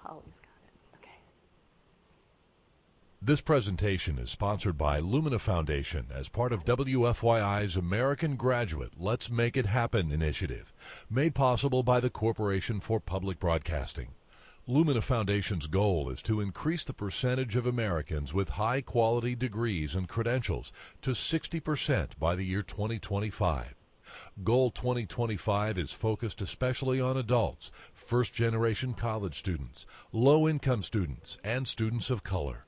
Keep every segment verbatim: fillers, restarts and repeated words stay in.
Holly's got it. Okay. This presentation is sponsored by Lumina Foundation as part of W F Y I's American Graduate Let's Make It Happen initiative, made possible by the Corporation for Public Broadcasting. Lumina Foundation's goal is to increase the percentage of Americans with high-quality degrees and credentials to sixty percent by the year twenty twenty-five. Goal twenty twenty-five is focused especially on adults, first-generation college students, low-income students, and students of color.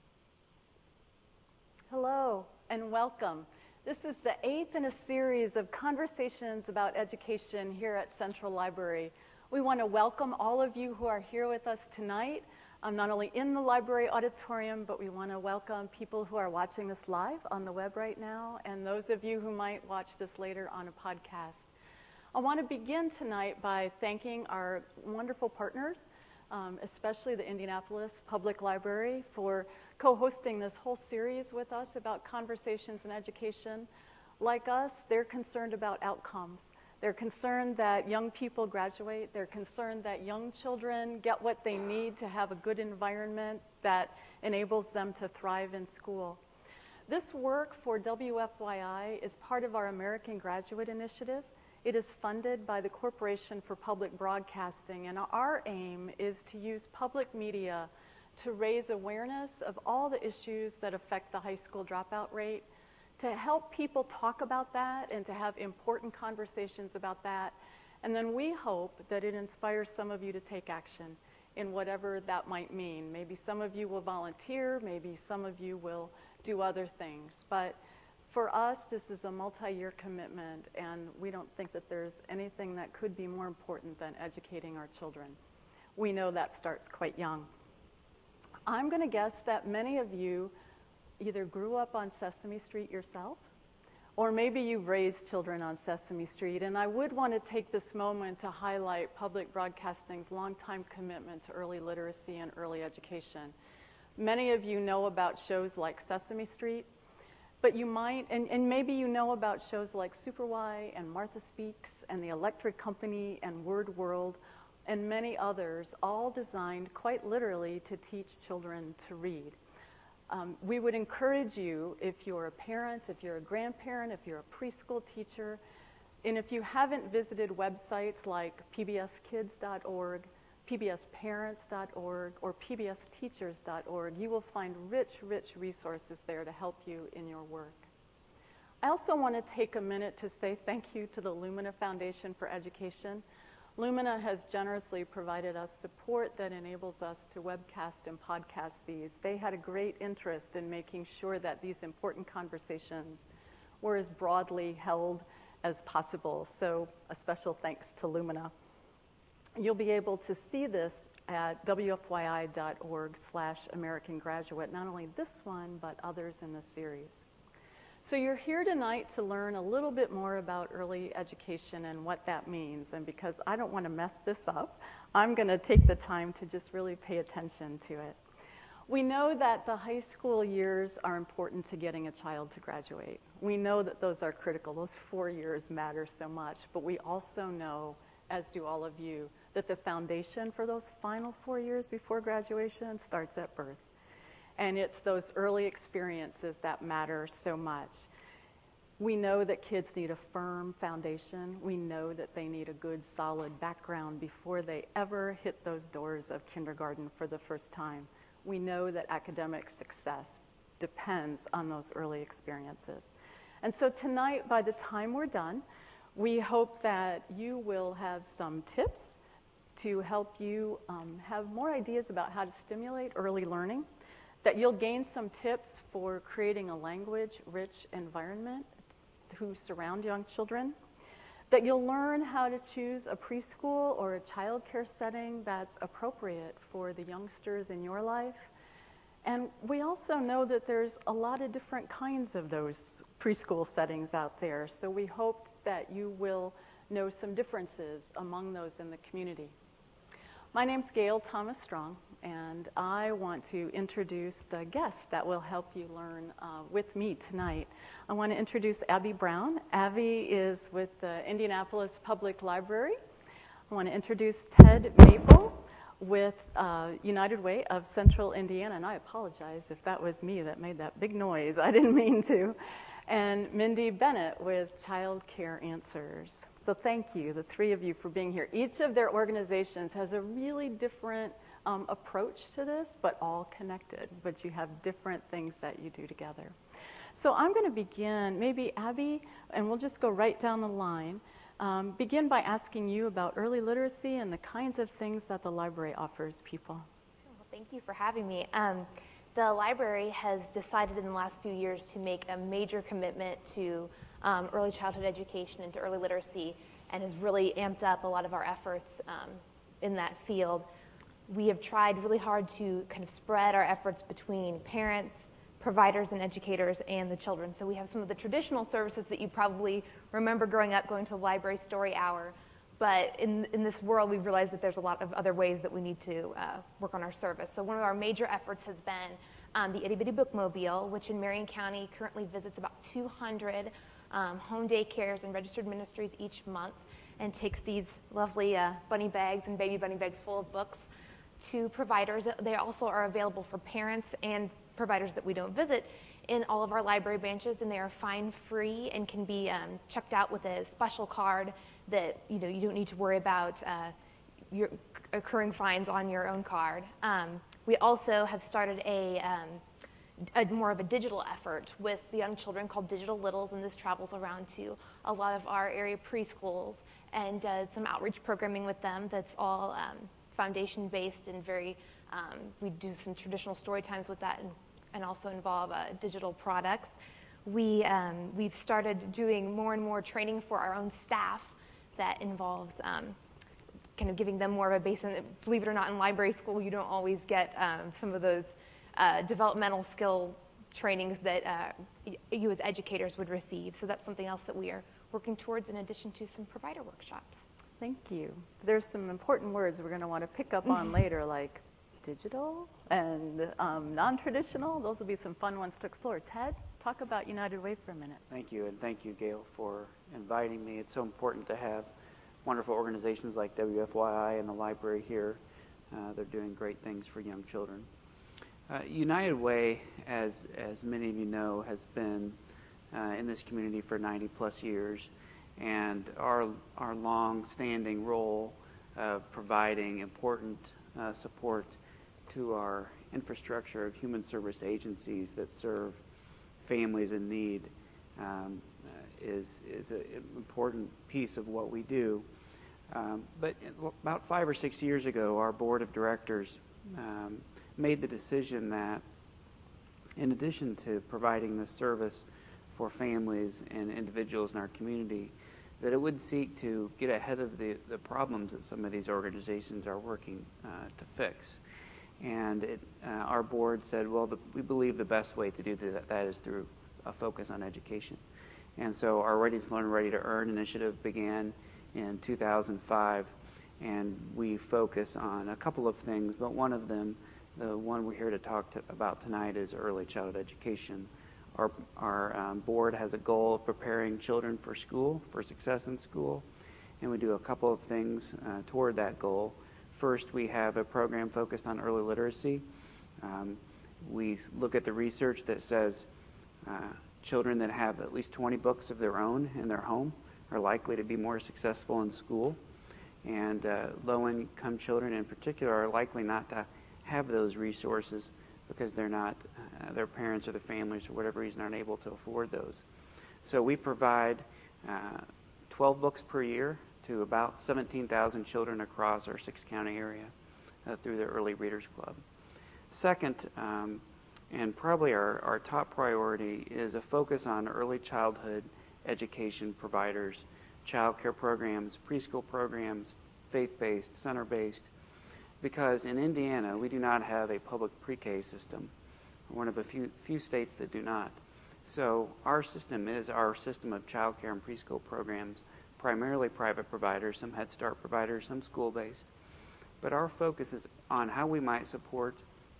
Hello and welcome. This is the eighth in a series of conversations about education here at Central Library. We want to welcome all of you who are here with us tonight, um, not only in the library auditorium, but we want to welcome people who are watching this live on the web right now, and those of you who might watch this later on a podcast. I want to begin tonight by thanking our wonderful partners, um, especially the Indianapolis Public Library, for co-hosting this whole series with us about conversations in education. Like us, they're concerned about outcomes. They're concerned that young people graduate. They're concerned that young children get what they need to have a good environment that enables them to thrive in school. This work for W F Y I is part of our American Graduate Initiative. It is funded by the Corporation for Public Broadcasting, and our aim is to use public media to raise awareness of all the issues that affect the high school dropout rate, to help people talk about that and to have important conversations about that. And then we hope that it inspires some of you to take action in whatever that might mean. Maybe some of you will volunteer, maybe some of you will do other things. But for us, this is a multi-year commitment, and we don't think that there's anything that could be more important than educating our children. We know that starts quite young. I'm going to guess that many of you either grew up on Sesame Street yourself, or maybe you've raised children on Sesame Street. And I would want to take this moment to highlight public broadcasting's longtime commitment to early literacy and early education. Many of you know about shows like Sesame Street, but you might, and, and maybe you know about shows like Super Why and Martha Speaks and The Electric Company and Word World and many others, all designed quite literally to teach children to read. Um, we would encourage you, if you're a parent, if you're a grandparent, if you're a preschool teacher, and if you haven't visited websites like P B S kids dot org, P B S parents dot org, or P B S teachers dot org, you will find rich, rich resources there to help you in your work. I also want to take a minute to say thank you to the Lumina Foundation for Education. Lumina has generously provided us support that enables us to webcast and podcast these. They had a great interest in making sure that these important conversations were as broadly held as possible. So a special thanks to Lumina. You'll be able to see this at W F Y I dot org slash American Graduate, not only this one, but others in this series. So you're here tonight to learn a little bit more about early education and what that means. And because I don't want to mess this up, I'm going to take the time to just really pay attention to it. We know that the high school years are important to getting a child to graduate. We know that those are critical. Those four years matter so much. But we also know, as do all of you, that the foundation for those final four years before graduation starts at birth. And it's those early experiences that matter so much. We know that kids need a firm foundation. We know that they need a good, solid background before they ever hit those doors of kindergarten for the first time. We know that academic success depends on those early experiences. And so tonight, by the time we're done, we hope that you will have some tips to help you um, have more ideas about how to stimulate early learning, that you'll gain some tips for creating a language-rich environment who surround young children, that you'll learn how to choose a preschool or a child care setting that's appropriate for the youngsters in your life. And we also know that there's a lot of different kinds of those preschool settings out there, so we hoped that you will know some differences among those in the community. My name's Gail Thomas Strong, and I want to introduce the guests that will help you learn uh, with me tonight. I want to introduce Abby Brown. Abby is with the Indianapolis Public Library. I want to introduce Ted Maple with uh, United Way of Central Indiana, and I apologize if that was me that made that big noise. I didn't mean to. And Mindy Bennett with Child Care Answers. So thank you, the three of you, for being here. Each of their organizations has a really different um, approach to this, but all connected. But you have different things that you do together. So I'm going to begin, maybe Abby, and we'll just go right down the line. Um, begin by asking you about early literacy and the kinds of things that the library offers people. Well, thank you for having me. Um, the library has decided in the last few years to make a major commitment to um, early childhood education and to early literacy, and has really amped up a lot of our efforts um, in that field. We have tried really hard to kind of spread our efforts between parents, providers and educators, and the children. So we have some of the traditional services that you probably remember growing up, going to the library story hour. But in, in this world, we've realized that there's a lot of other ways that we need to uh, work on our service. So one of our major efforts has been um, the Itty Bitty Bookmobile, which in Marion County currently visits about two hundred um, home daycares and registered ministries each month, and takes these lovely uh, bunny bags and baby bunny bags full of books to providers. They also are available for parents and providers that we don't visit in all of our library branches, and they are fine-free and can be um, checked out with a special card that you know you don't need to worry about uh, your occurring fines on your own card. Um, we also have started a, um, a more of a digital effort with the young children called Digital Littles, and this travels around to a lot of our area preschools and does some outreach programming with them that's all um, foundation-based and very Um, we do some traditional story times with that, and, and also involve uh, digital products. We, um, we've started doing more and more training for our own staff that involves um, kind of giving them more of a base. And believe it or not, in library school, you don't always get um, some of those uh, developmental skill trainings that uh, you as educators would receive. So that's something else that we are working towards in addition to some provider workshops. Thank you. There's some important words we're going to want to pick up on later, like digital and um, non-traditional. Those will be some fun ones to explore. Ted, talk about United Way for a minute. Thank you, and thank you, Gail, for inviting me. It's so important to have wonderful organizations like W F Y I and the library here. Uh, they're doing great things for young children. Uh, United Way, as as many of you know, has been uh, in this community for ninety plus years, and our our long-standing role of providing important uh, support to our infrastructure of human service agencies that serve families in need um, uh, is is an important piece of what we do. Um, but about five or six years ago, our board of directors um, made the decision that in addition to providing this service for families and individuals in our community, that it would seek to get ahead of the, the problems that some of these organizations are working uh, to fix. And it, uh, our board said, well, the, we believe the best way to do that, that is through a focus on education. And so our Ready to Learn, Ready to Earn initiative began in two thousand five, and we focus on a couple of things, but one of them, the one we're here to talk to, about tonight, is early childhood education. Our, our um, board has a goal of preparing children for school, for success in school, and we do a couple of things uh, toward that goal. First, we have a program focused on early literacy. Um, we look at the research that says uh, children that have at least twenty books of their own in their home are likely to be more successful in school. And uh, low-income children in particular are likely not to have those resources because they're not, uh, their parents or their families for whatever reason aren't able to afford those. So we provide uh, twelve books per year to about seventeen thousand children across our six-county area uh, through the Early Readers Club. Second, um, and probably our, our top priority, is a focus on early childhood education providers, child care programs, preschool programs, faith-based, center-based, because in Indiana we do not have a public pre-K system. We're one of a few, few states that do not. So our system is our system of child care and preschool programs, primarily private providers, some Head Start providers, some school-based. But our focus is on how we might support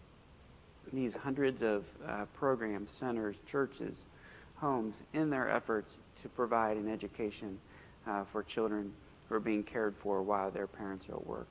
these hundreds of uh, programs, centers, churches, homes, in their efforts to provide an education uh, for children who are being cared for while their parents are at work.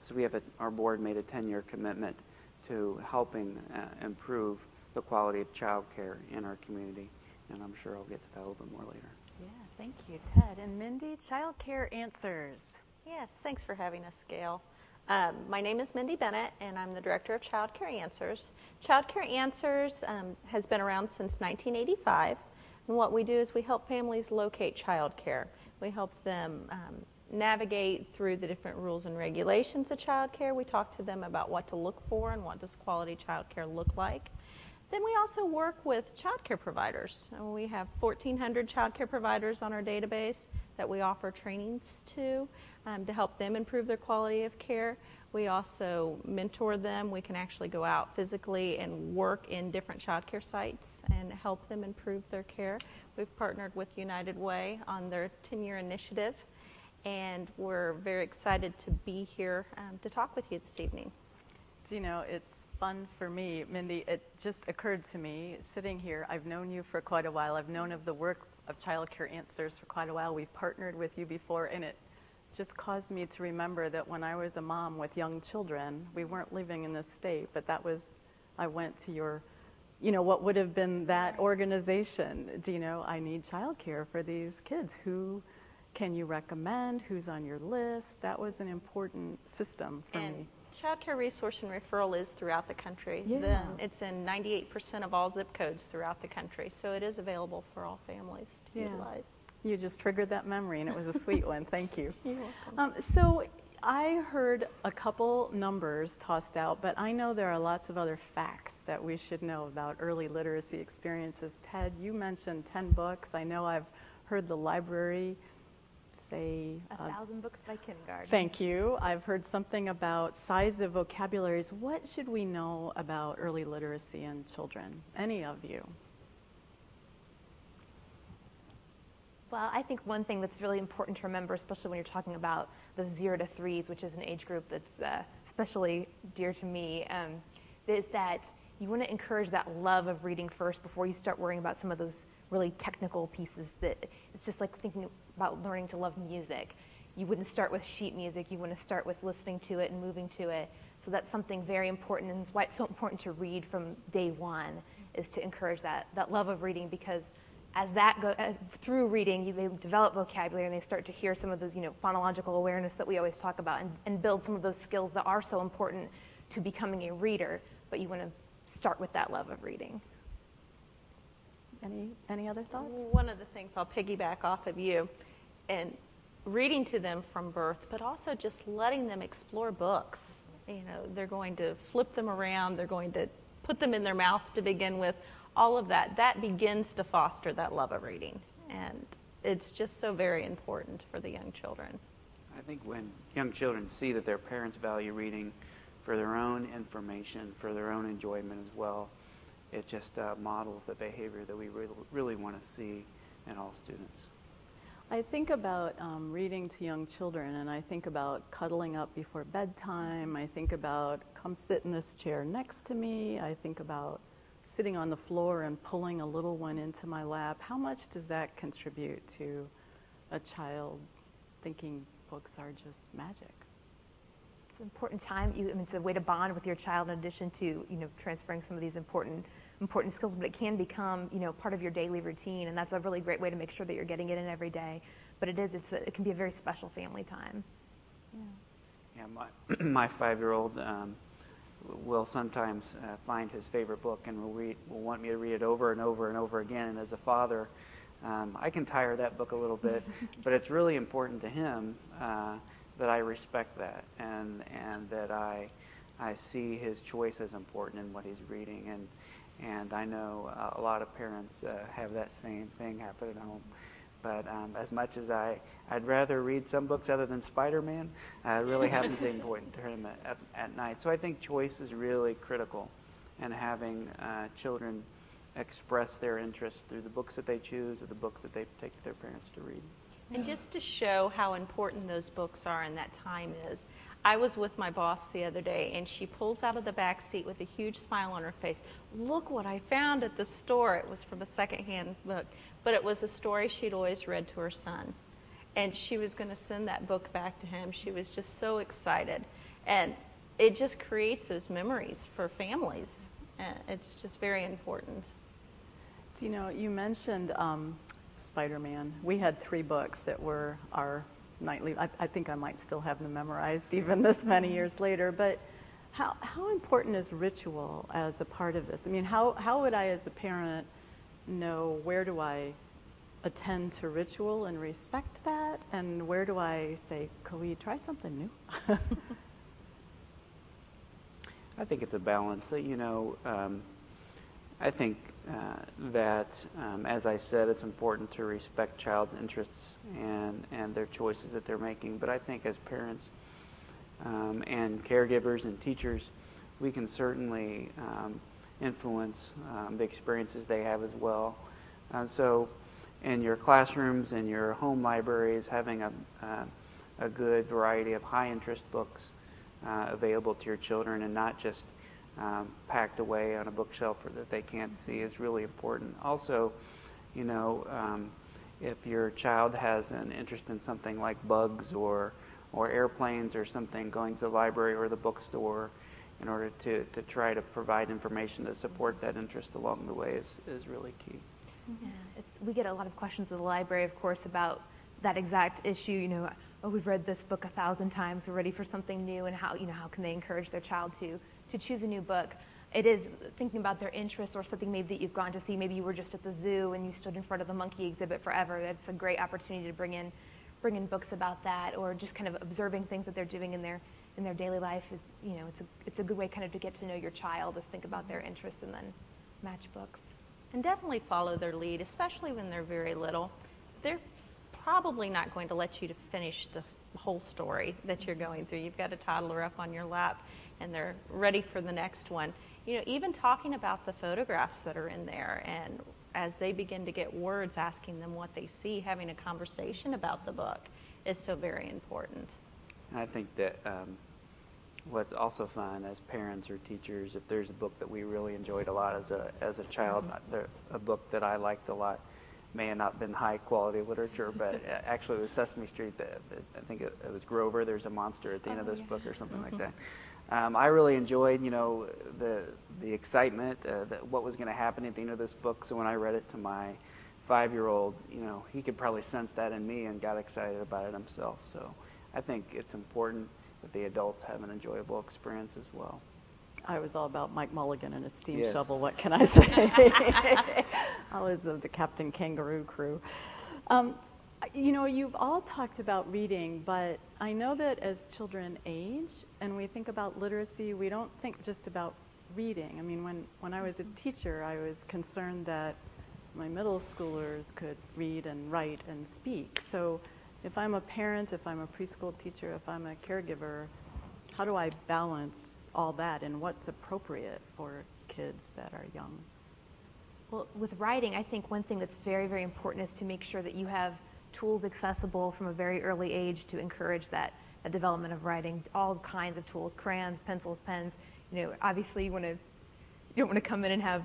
So we have a, our board made a ten-year commitment to helping uh, improve the quality of child care in our community. And I'm sure I'll get to that a little bit more later. Yeah, thank you, Ted. And Mindy, Child Care Answers. Yes, thanks for having us, Gail. Um, my name is Mindy Bennett, and I'm the Director of Child Care Answers. Child Care Answers um, has been around since nineteen eighty-five, and what we do is we help families locate child care. We help them um, navigate through the different rules and regulations of child care. We talk to them about what to look for and what does quality child care look like. Then we also work with child care providers. And we have fourteen hundred child care providers on our database that we offer trainings to um, to help them improve their quality of care. We also mentor them. We can actually go out physically and work in different child care sites and help them improve their care. We've partnered with United Way on their ten-year initiative, and we're very excited to be here um, to talk with you this evening. Do you know, it's fun for me, Mindy. It just occurred to me, sitting here, I've known you for quite a while. I've known of the work of Child Care Answers for quite a while. We've partnered with you before, and it just caused me to remember that when I was a mom with young children, we weren't living in this state, but that was, I went to your, you know, what would have been that organization. Do you know, I need child care for these kids. Who can you recommend? Who's on your list? That was an important system for and me. Child care resource and referral is throughout the country. Yeah. The, it's in ninety-eight percent of all zip codes throughout the country, so it is available for all families to Yeah. utilize. You just triggered that memory, and it was a sweet one. Thank you. You're welcome. Um, so I heard a couple numbers tossed out, but I know there are lots of other facts that we should know about early literacy experiences. Ted, you mentioned ten books. I know I've heard the library say A uh, thousand books by kindergarten. Thank you. I've heard something about size of vocabularies. What should we know about early literacy in children? Any of you? Well, I think one thing that's really important to remember, especially when you're talking about the zero to threes, which is an age group that's uh, especially dear to me, um, is that you want to encourage that love of reading first before you start worrying about some of those really technical pieces. That it's just like thinking about learning to love music. You wouldn't start with sheet music. You want to start with listening to it and moving to it. So that's something very important, and it's why it's so important to read from day one, is to encourage that that love of reading, because as that go as, through reading, you, they develop vocabulary and they start to hear some of those, you know, phonological awareness that we always talk about, and, and build some of those skills that are so important to becoming a reader. But you want to start with that love of reading. Any any other thoughts? One of the things I'll piggyback off of you, and reading to them from birth, but also just letting them explore books. You know, they're going to flip them around, they're going to put them in their mouth to begin with. All of that, that begins to foster that love of reading. And it's just so very important for the young children. I think when young children see that their parents value reading for their own information, for their own enjoyment as well, it just uh, models the behavior that we really, really want to see in all students. I think about um, reading to young children, and I think about cuddling up before bedtime. I think about, come sit in this chair next to me. I think about sitting on the floor and pulling a little one into my lap. How much does that contribute to a child thinking books are just magic? It's an important time. You, I mean, it's a way to bond with your child in addition to, you know, transferring some of these important important skills, but it can become, you know, part of your daily routine, and that's a really great way to make sure that you're getting it in every day. But it is, it's a, it can be a very special family time. Yeah. Yeah, my, my five-year-old um, will sometimes uh, find his favorite book and will, read, will want me to read it over and over and over again. And as a father, um, I can tire that book a little bit, but it's really important to him uh, that I respect that and and that I I see his choice as important in what he's reading. And and I know uh, a lot of parents uh, have that same thing happen at home. But um, as much as I, I'd rather read some books other than Spider-Man, uh, it really happens to be important to him at, at, at night. So I think choice is really critical, and having uh, children express their interest through the books that they choose or the books that they take their parents to read. And just to show how important those books are and that time is, I was with my boss the other day, and she pulls out of the back seat with a huge smile on her face. Look what I found at the store. It was from a secondhand book, but it was a story she'd always read to her son. And she was going to send that book back to him. She was just so excited. And it just creates those memories for families. And it's just very important. You know, you mentioned um, Spider-Man. We had three books that were our nightly. I, I think I might still have them memorized even this many years later. But how how important is ritual as a part of this? I mean, how how would I, as a parent, know where do I attend to ritual and respect that, and where do I say, can we try something new? I think it's a balance. So, you know, um, I think uh, that, um, as I said, it's important to respect child's interests and, and their choices that they're making. But I think as parents um, and caregivers and teachers, we can certainly um, influence um, the experiences they have as well. Uh, so in your classrooms and your home libraries, having a, uh, a good variety of high-interest books uh, available to your children and not just Um, packed away on a bookshelf or that they can't see is really important. Also, you know, um, if your child has an interest in something like bugs or or airplanes or something, going to the library or the bookstore in order to, to try to provide information to support that interest along the way is, is really key. Yeah, it's, we get a lot of questions at the library, of course, about that exact issue. You know, oh, we've read this book a thousand times. We're ready for something new, and how you know how can they encourage their child to to choose a new book? It is thinking about their interests or something maybe that you've gone to see. Maybe you were just at the zoo and you stood in front of the monkey exhibit forever. That's a great opportunity to bring in bring in books about that, or just kind of observing things that they're doing in their in their daily life is, you know, it's a it's a good way kind of to get to know your child, is think about their interests and then match books. And definitely follow their lead, especially when they're very little. They're probably not going to let you to finish the whole story that you're going through. You've got a toddler up on your lap and they're ready for the next one. You know, even talking about the photographs that are in there, and as they begin to get words, asking them what they see, having a conversation about the book is so very important. And I think that um, what's also fun as parents or teachers, if there's a book that we really enjoyed a lot as a as a child, there, a book that I liked a lot, may have not been high quality literature, but actually it was Sesame Street. That, that I think it, it was Grover. There's a monster at the end Oh, of this yeah. book or something like that. Um, I really enjoyed, you know, the the excitement, uh, that what was going to happen at the end of this book. So when I read it to my five-year-old, you know, he could probably sense that in me and got excited about it himself. So I think it's important that the adults have an enjoyable experience as well. I was all about Mike Mulligan and his steam Yes. shovel. What can I say? I was of the Captain Kangaroo crew. Um, you know, you've all talked about reading, but I know that as children age and we think about literacy, we don't think just about reading. I mean, when, when I was a teacher, I was concerned that my middle schoolers could read and write and speak. So if I'm a parent, if I'm a preschool teacher, if I'm a caregiver, how do I balance all that and what's appropriate for kids that are young? Well, with writing, I think one thing that's very, very important is to make sure that you have tools accessible from a very early age to encourage that, that development of writing. All kinds of tools, crayons, pencils, pens. You know, obviously you want to, you don't want to come in and have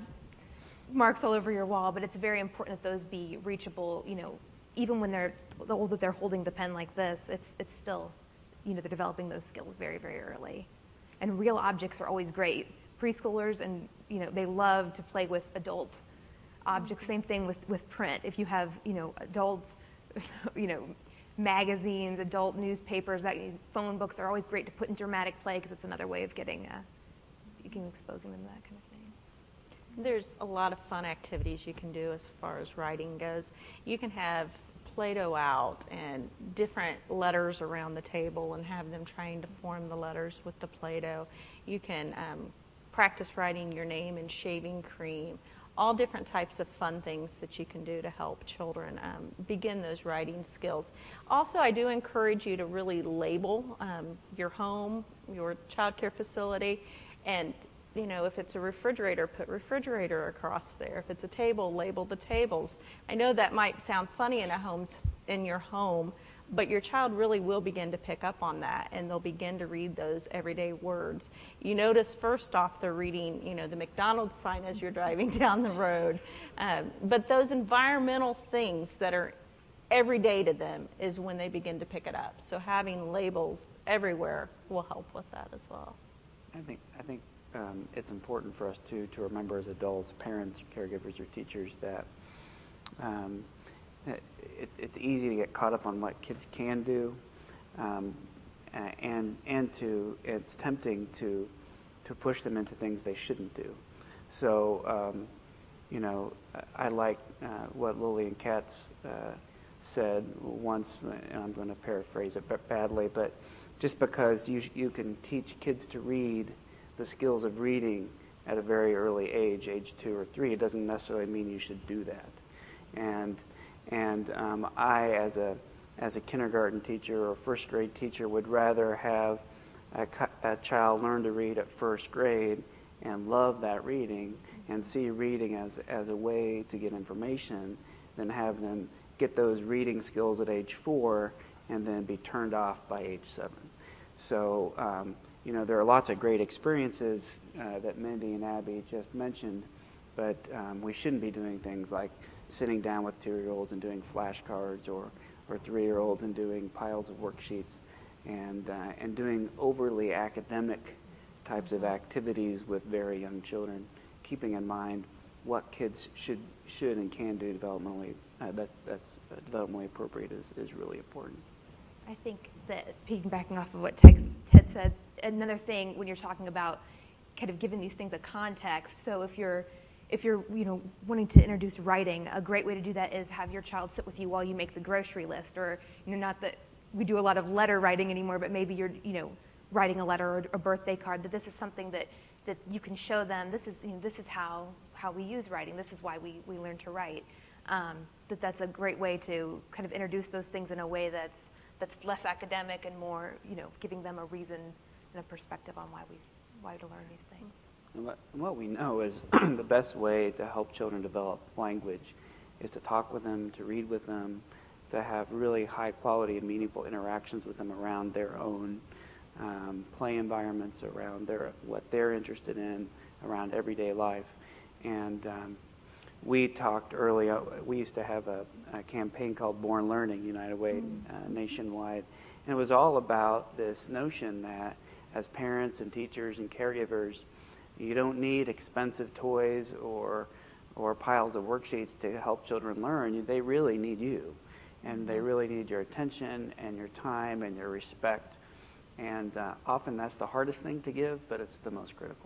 marks all over your wall, but it's very important that those be reachable. You know, even when they're the older they're holding the pen like this, it's it's still, you know, they're developing those skills very, very early. And real objects are always great. Preschoolers, and you know, they love to play with adult objects. Same thing with, with print. If you have, you know, adults, you know, magazines, adult newspapers, that phone books are always great to put in dramatic play because it's another way of getting, uh, you can exposing them to that kind of thing. There's a lot of fun activities you can do as far as writing goes. You can have Play-Doh out and different letters around the table and have them trying to form the letters with the Play-Doh. You can um, practice writing your name in shaving cream. All different types of fun things that you can do to help children um, begin those writing skills. Also, I do encourage you to really label um, your home, your child care facility, and you know, if it's a refrigerator, put refrigerator across there. If it's a table, label the tables. I know that might sound funny in a home, in your home, but your child really will begin to pick up on that, and they'll begin to read those everyday words. You notice first off they're reading, you know, the McDonald's sign as you're driving down the road. Um, but those environmental things that are every day to them is when they begin to pick it up. So having labels everywhere will help with that as well. I think I think um, it's important for us too to remember as adults, parents, caregivers, or teachers that um, it's it's easy to get caught up on what kids can do, um, and and to it's tempting to to push them into things they shouldn't do. So um, you know, I like uh, what Lillian Katz uh, said once, and I'm going to paraphrase it badly, but just because you you can teach kids to read the skills of reading at a very early age, age two or three, it doesn't necessarily mean you should do that. And and um, I, as a as a kindergarten teacher or first grade teacher, would rather have a, a child learn to read at first grade and love that reading and see reading as as a way to get information than have them get those reading skills at age four and then be turned off by age seven. So, um, you know, there are lots of great experiences uh, that Mindy and Abby just mentioned, but um, we shouldn't be doing things like sitting down with two-year-olds and doing flashcards, or, or three-year-olds and doing piles of worksheets, and uh, and doing overly academic types of activities with very young children, keeping in mind what kids should should and can do developmentally. Uh, that's that's uh, developmentally appropriate is, is really important. I think that piggybacking off of what Ted, Ted said, another thing when you're talking about kind of giving these things a context. So if you're if you're you know wanting to introduce writing, a great way to do that is have your child sit with you while you make the grocery list, or you know not that we do a lot of letter writing anymore, but maybe you're you know writing a letter or a birthday card. That this is something that that you can show them. This is you know this is how how we use writing. This is why we we learn to write. Um, that that's a great way to kind of introduce those things in a way that's that's less academic and more, you know, giving them a reason and a perspective on why we why to learn these things. And what, and what we know is the best way to help children develop language is to talk with them, to read with them, to have really high quality and meaningful interactions with them around their own um, play environments, around their what they're interested in, around everyday life. And um, we talked earlier, we used to have a, a campaign called Born Learning, United Way, uh, nationwide. And it was all about this notion that as parents and teachers and caregivers, you don't need expensive toys or or piles of worksheets to help children learn. They really need you. And they really need your attention and your time and your respect. And uh, often that's the hardest thing to give, but it's the most critical.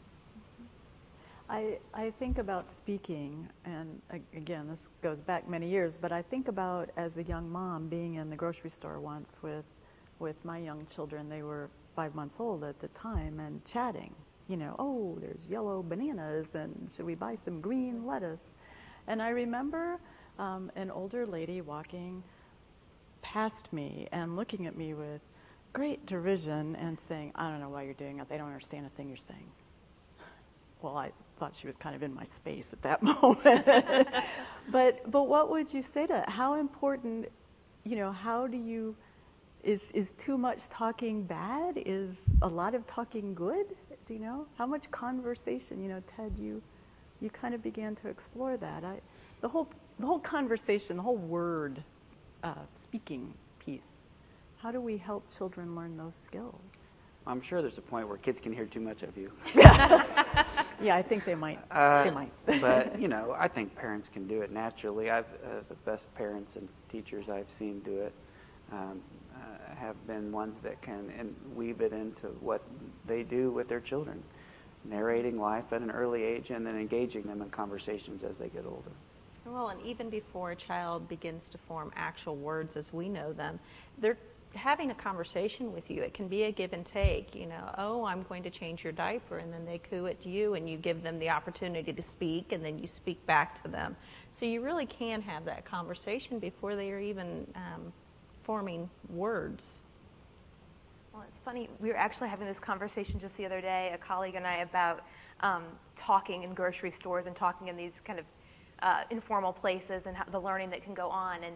I, I think about speaking, and again, this goes back many years, but I think about as a young mom being in the grocery store once with with my young children. They were five months old at the time, and chatting, you know, oh, there's yellow bananas, and should we buy some green lettuce? And I remember um, an older lady walking past me and looking at me with great derision and saying, I don't know why you're doing it. They don't understand a thing you're saying. Well, I thought she was kind of in my space at that moment. but but what would you say to that? How important, you know, how do you, is is too much talking bad? Is a lot of talking good? Do you know? How much conversation, you know, Ted, you you kind of began to explore that. I, the whole the whole conversation, the whole word uh, speaking piece. How do we help children learn those skills? I'm sure there's a point where kids can hear too much of you. Yeah, I think they might. Uh, they might. But, you know, I think parents can do it naturally. I've uh, the best parents and teachers I've seen do it um, uh, have been ones that can and weave it into what they do with their children, narrating life at an early age and then engaging them in conversations as they get older. Well, and even before a child begins to form actual words as we know them, they're having a conversation with you. It can be a give and take, you know, oh, I'm going to change your diaper, and then they coo at you, and you give them the opportunity to speak, and then you speak back to them. So you really can have that conversation before they are even um, forming words. Well, it's funny. We were actually having this conversation just the other day, a colleague and I, about um, talking in grocery stores and talking in these kind of uh, informal places and how, the learning that can go on. And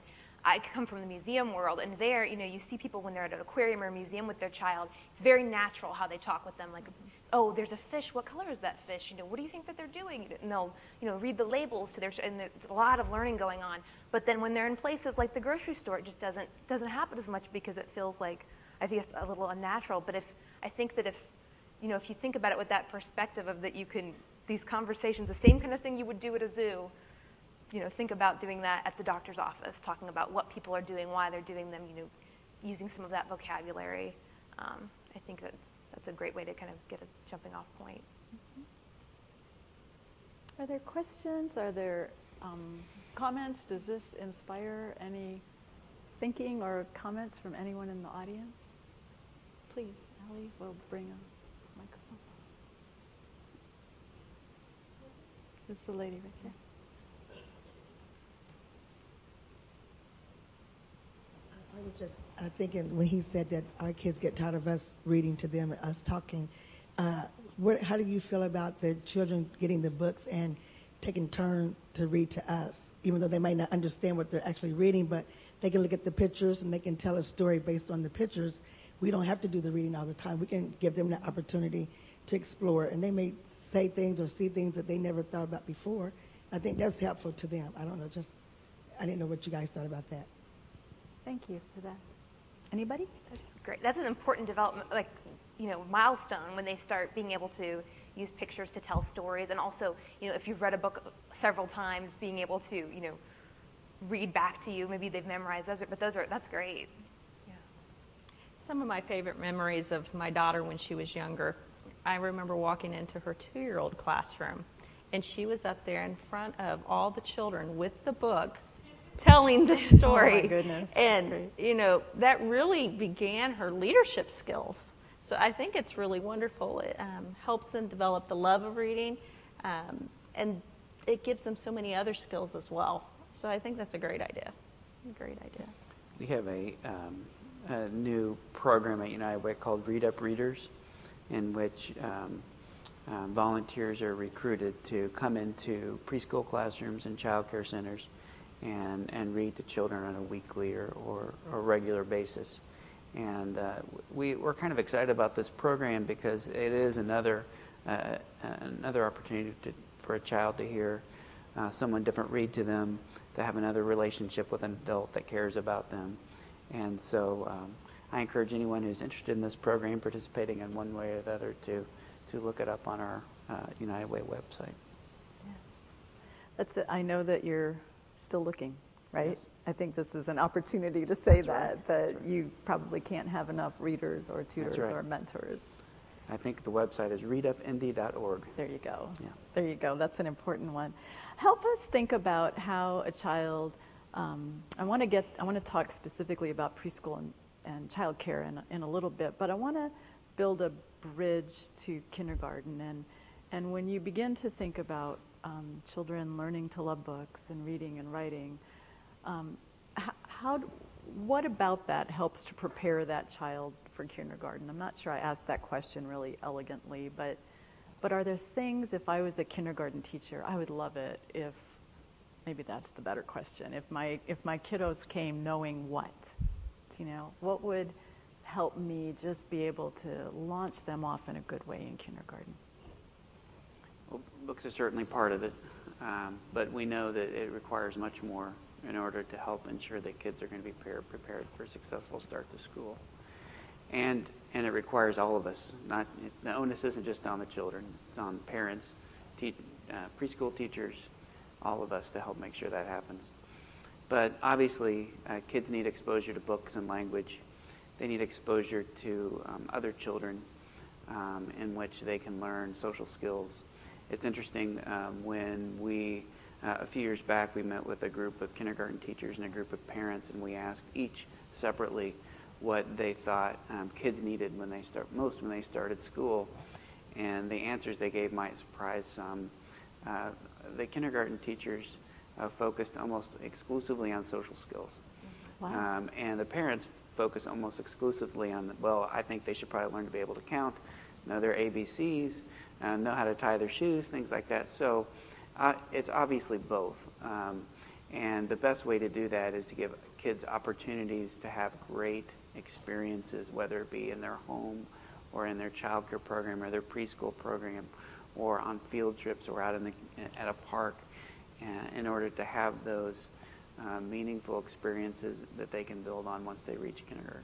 I come from the museum world, and there, you know, you see people when they're at an aquarium or a museum with their child, it's very natural how they talk with them, like, oh, there's a fish, what color is that fish? You know, what do you think that they're doing? And they'll, you know, read the labels to their, and there's a lot of learning going on. But then when they're in places like the grocery store, it just doesn't doesn't happen as much because it feels like, I think it's a little unnatural. But if, I think that if, you know, if you think about it with that perspective of that you can, these conversations, the same kind of thing you would do at a zoo, you know, think about doing that at the doctor's office, talking about what people are doing, why they're doing them, you know, using some of that vocabulary. Um, I think that's that's a great way to kind of get a jumping off point. Mm-hmm. Are there questions? Are there um, comments? Does this inspire any thinking or comments from anyone in the audience? Please, Allie, we'll bring a microphone. This is the lady right here. I was just uh, thinking when he said that our kids get tired of us reading to them and us talking. Uh, what, how do you feel about the children getting the books and taking turn to read to us, even though they might not understand what they're actually reading, but they can look at the pictures and they can tell a story based on the pictures. We don't have to do the reading all the time. We can give them the opportunity to explore, and they may say things or see things that they never thought about before. I think that's helpful to them. I don't know, just I didn't know what you guys thought about that. Thank you for that. Anybody? That's great. That's an important development, like, you know, milestone when they start being able to use pictures to tell stories, and also, you know, if you've read a book several times, being able to, you know, read back to you. Maybe they've memorized those, but those are that's great. Yeah. Some of my favorite memories of my daughter when she was younger, I remember walking into her two-year-old classroom, and she was up there in front of all the children with the book, telling the story. Oh my goodness. And, you know, that really began her leadership skills. So I think it's really wonderful. It um, helps them develop the love of reading, um, and it gives them so many other skills as well. So I think that's a great idea. A great idea. We have a, um, a new program at United Way called Read Up Readers, in which um, um, volunteers are recruited to come into preschool classrooms and child care centers and, and read to children on a weekly or, or, or regular basis. And uh, we, we're kind of excited about this program because it is another uh, another opportunity to, for a child to hear uh, someone different read to them, to have another relationship with an adult that cares about them. And so um, I encourage anyone who's interested in this program, participating in one way or the other, to, to look it up on our uh, United Way website. Yeah. That's it. I know that you're still looking, right? Yes. I think this is an opportunity to say That's that, right. that That's right. you probably can't have enough readers or tutors right. or mentors. I think the website is read up indy dot org. There you go. Yeah. There you go. That's an important one. Help us think about how a child, um, I want to get, I want to talk specifically about preschool and, and child care in, in a little bit, but I want to build a bridge to kindergarten. And, and when you begin to think about um, children learning to love books and reading and writing, um, how, how, what about that helps to prepare that child for kindergarten? I'm not sure I asked that question really elegantly, but but are there things, if I was a kindergarten teacher, I would love it if, maybe that's the better question, if my if my kiddos came knowing what, you know, what would help me just be able to launch them off in a good way in kindergarten? Well, books are certainly part of it, um, but we know that it requires much more in order to help ensure that kids are going to be prepared, prepared for a successful start to school. And and it requires all of us. Not the onus isn't just on the children; it's on parents, te- uh, preschool teachers, all of us to help make sure that happens. But obviously, uh, kids need exposure to books and language. They need exposure to um, other children um, in which they can learn social skills. It's interesting um, when we uh, a few years back we met with a group of kindergarten teachers and a group of parents, and we asked each separately what they thought um, kids needed when they start most when they started school, and the answers they gave might surprise some. Uh, the kindergarten teachers uh, focused almost exclusively on social skills, Wow. um, and the parents focused almost exclusively on, well, I think they should probably learn to be able to count, know their A B Cs, uh, know how to tie their shoes, things like that. So uh, it's obviously both, um, and the best way to do that is to give kids opportunities to have great experiences, whether it be in their home or in their child care program or their preschool program or on field trips or out in the, at a park, uh, in order to have those uh, meaningful experiences that they can build on once they reach kindergarten.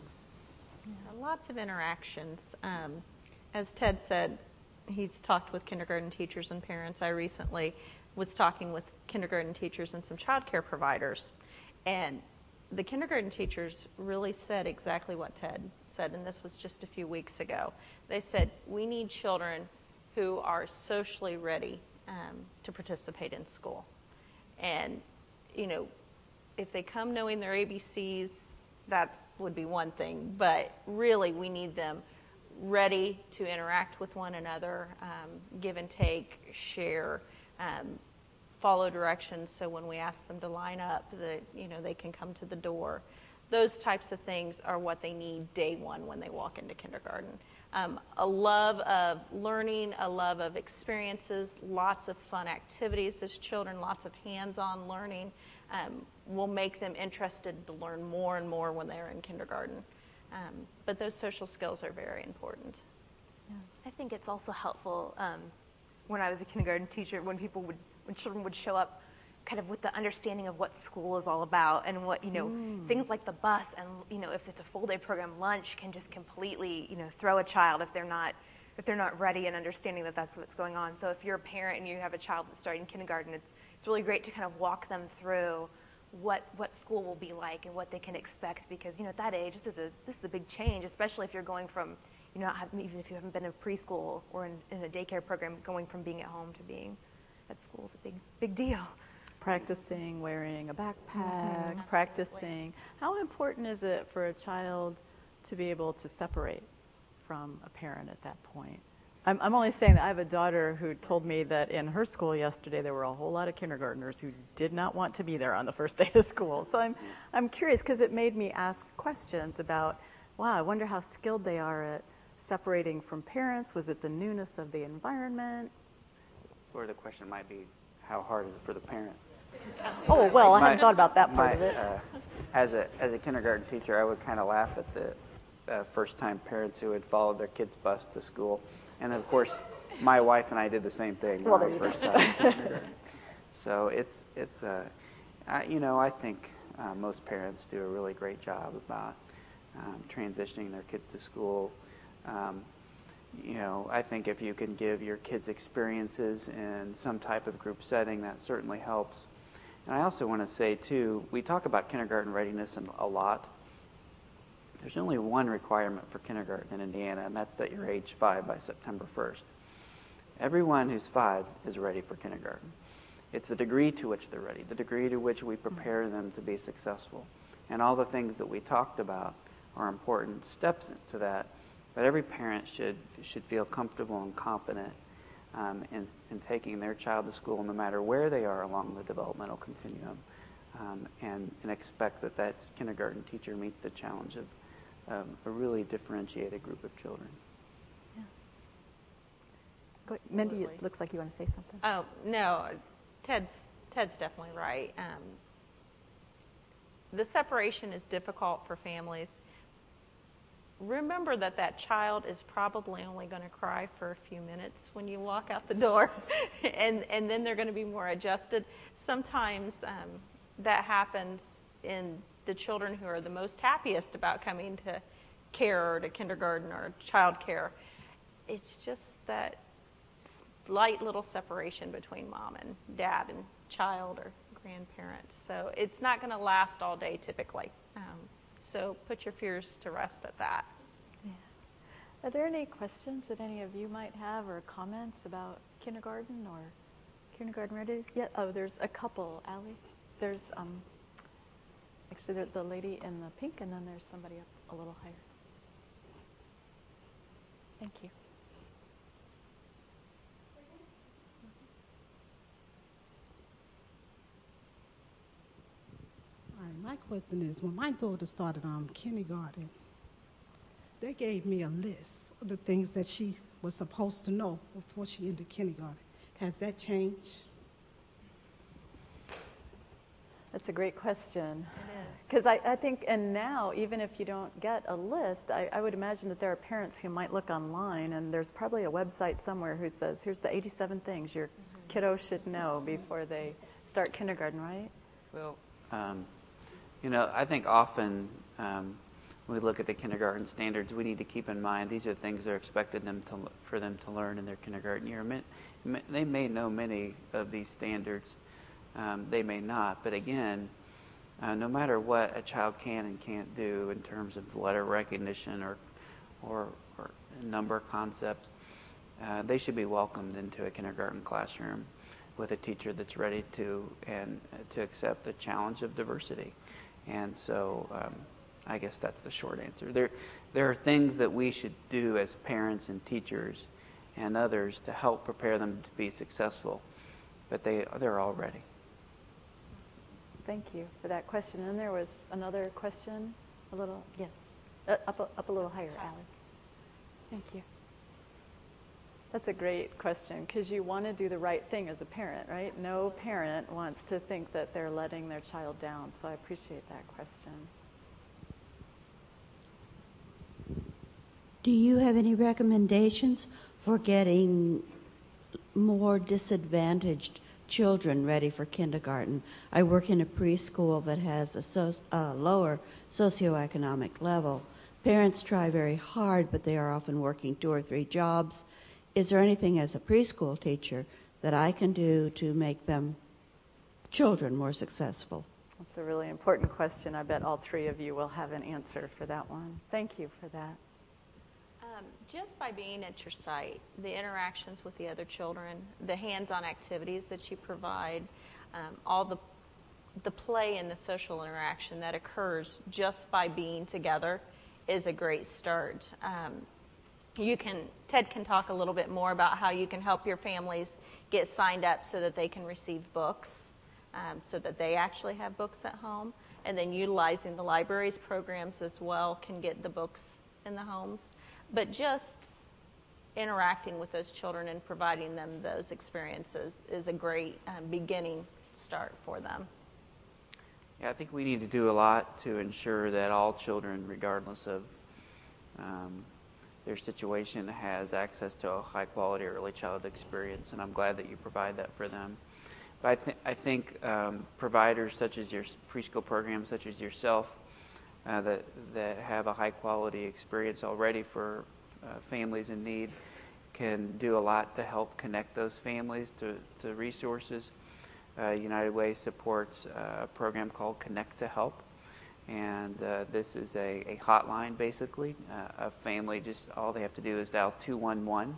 Yeah, lots of interactions. Um, as Ted said, he's talked with kindergarten teachers and parents. I recently was talking with kindergarten teachers and some child care providers. And the kindergarten teachers really said exactly what Ted said, and this was just a few weeks ago. They said, we need children who are socially ready um, to participate in school. And, you know, if they come knowing their A B Cs, that would be one thing. But really, we need them ready to interact with one another, um, give and take, share, um, follow directions. So when we ask them to line up, that you know they can come to the door. Those types of things are what they need day one when they walk into kindergarten. Um, a love of learning, a love of experiences, lots of fun activities as children, lots of hands-on learning um, will make them interested to learn more and more when they're in kindergarten. Um, but those social skills are very important. Yeah. I think it's also helpful um, when I was a kindergarten teacher, when people would, when children would show up kind of with the understanding of what school is all about and what, you know, mm. things like the bus and, you know, if it's a full day program, lunch can just completely, you know, throw a child if they're not, if they're not ready and understanding that that's what's going on. So if you're a parent and you have a child that's starting kindergarten, it's, it's really great to kind of walk them through what what school will be like and what they can expect, because, you know, at that age, this is a this is a big change, especially if you're going from, you know, even if you haven't been in preschool or in, in a daycare program, going from being at home to being at school is a big, big deal. Practicing wearing a backpack, mm-hmm. practicing. How important is it for a child to be able to separate from a parent at that point? I'm, I'm only saying that I have a daughter who told me that in her school yesterday there were a whole lot of kindergartners who did not want to be there on the first day of school. So I'm I'm curious because it made me ask questions about, wow, I wonder how skilled they are at separating from parents. Was it the newness of the environment? Or the question might be, how hard is it for the parent? Oh, well, I my, hadn't thought about that part my, of it. Uh, as a as a kindergarten teacher, I would kind of laugh at the uh, first-time parents who had followed their kids' bus to school. And of course, my wife and I did the same thing well, our first time in kindergarten. So it's it's uh, I, you know I think uh, most parents do a really great job about um, transitioning their kids to school. Um, you know, I think if you can give your kids experiences in some type of group setting, that certainly helps. And I also want to say too, we talk about kindergarten readiness a lot. There's only one requirement for kindergarten in Indiana, and that's that you're age five by September first. Everyone who's five is ready for kindergarten. It's the degree to which they're ready, the degree to which we prepare them to be successful. And all the things that we talked about are important steps to that. But every parent should should feel comfortable and confident um, in, in taking their child to school, no matter where they are along the developmental continuum, um, and, and expect that that kindergarten teacher meets the challenge of Um, a really differentiated group of children. Yeah. Go, Mindy, it looks like you want to say something. Oh, no, Ted's, Ted's definitely right. Um, the separation is difficult for families. Remember that that child is probably only going to cry for a few minutes when you walk out the door, and, and then they're going to be more adjusted. Sometimes um, that happens in the children who are the most happiest about coming to care or to kindergarten or child care. It's just that slight little separation between mom and dad and child or grandparents. So it's not going to last all day typically. Um, so put your fears to rest at that. Yeah. Are there any questions that any of you might have or comments about kindergarten or kindergarten readiness? Yeah. Oh, there's a couple, Allie. There's um. Actually, the, the lady in the pink, and then there's somebody up a little higher. Thank you. All right, my question is, when my daughter started um, kindergarten, they gave me a list of the things that she was supposed to know before she entered kindergarten. Has that changed? That's a great question. It is. Because I, I think, and now, even if you don't get a list, I, I would imagine that there are parents who might look online, and there's probably a website somewhere who says, here's the eighty-seven things your mm-hmm. kiddo should know before they start kindergarten, right? Well, um, you know, I think often um, when we look at the kindergarten standards, we need to keep in mind these are things that are expected them to, for them to learn in their kindergarten year. They may know many of these standards. Um, they may not. But again, uh, no matter what a child can and can't do in terms of letter recognition or, or, or number concepts, uh, they should be welcomed into a kindergarten classroom with a teacher that's ready to and uh, to accept the challenge of diversity. And so um, I guess that's the short answer. There, there are things that we should do as parents and teachers and others to help prepare them to be successful, but they, they're all ready. Thank you for that question. And there was another question, a little, yes, uh, up, a, up a little higher, Allie. Thank you. That's a great question, because you want to do the right thing as a parent, right? No parent wants to think that they're letting their child down, so I appreciate that question. Do you have any recommendations for getting more disadvantaged children ready for kindergarten? I work in a preschool that has a so, uh, lower socioeconomic level. Parents try very hard, but they are often working two or three jobs. Is there anything as a preschool teacher that I can do to make them children more successful? That's a really important question. I bet all three of you will have an answer for that one. Thank you for that. Um, just by being at your site, the interactions with the other children, the hands-on activities that you provide, um, all the the play and the social interaction that occurs just by being together is a great start. Um, you can Ted can talk a little bit more about how you can help your families get signed up so that they can receive books, um, so that they actually have books at home, and then utilizing the library's programs as well can get the books in the homes. But just interacting with those children and providing them those experiences is a great um, beginning start for them. Yeah, I think we need to do a lot to ensure that all children, regardless of um, their situation, has access to a high-quality early childhood experience, and I'm glad that you provide that for them. But I, th- I think um, providers such as your preschool programs, such as yourself, Uh, that that have a high quality experience already for uh, families in need, can do a lot to help connect those families to, to resources. Uh, United Way supports a program called Connect to Help, and uh, this is a, a hotline basically. Uh, a family, just all they have to do is dial two one one,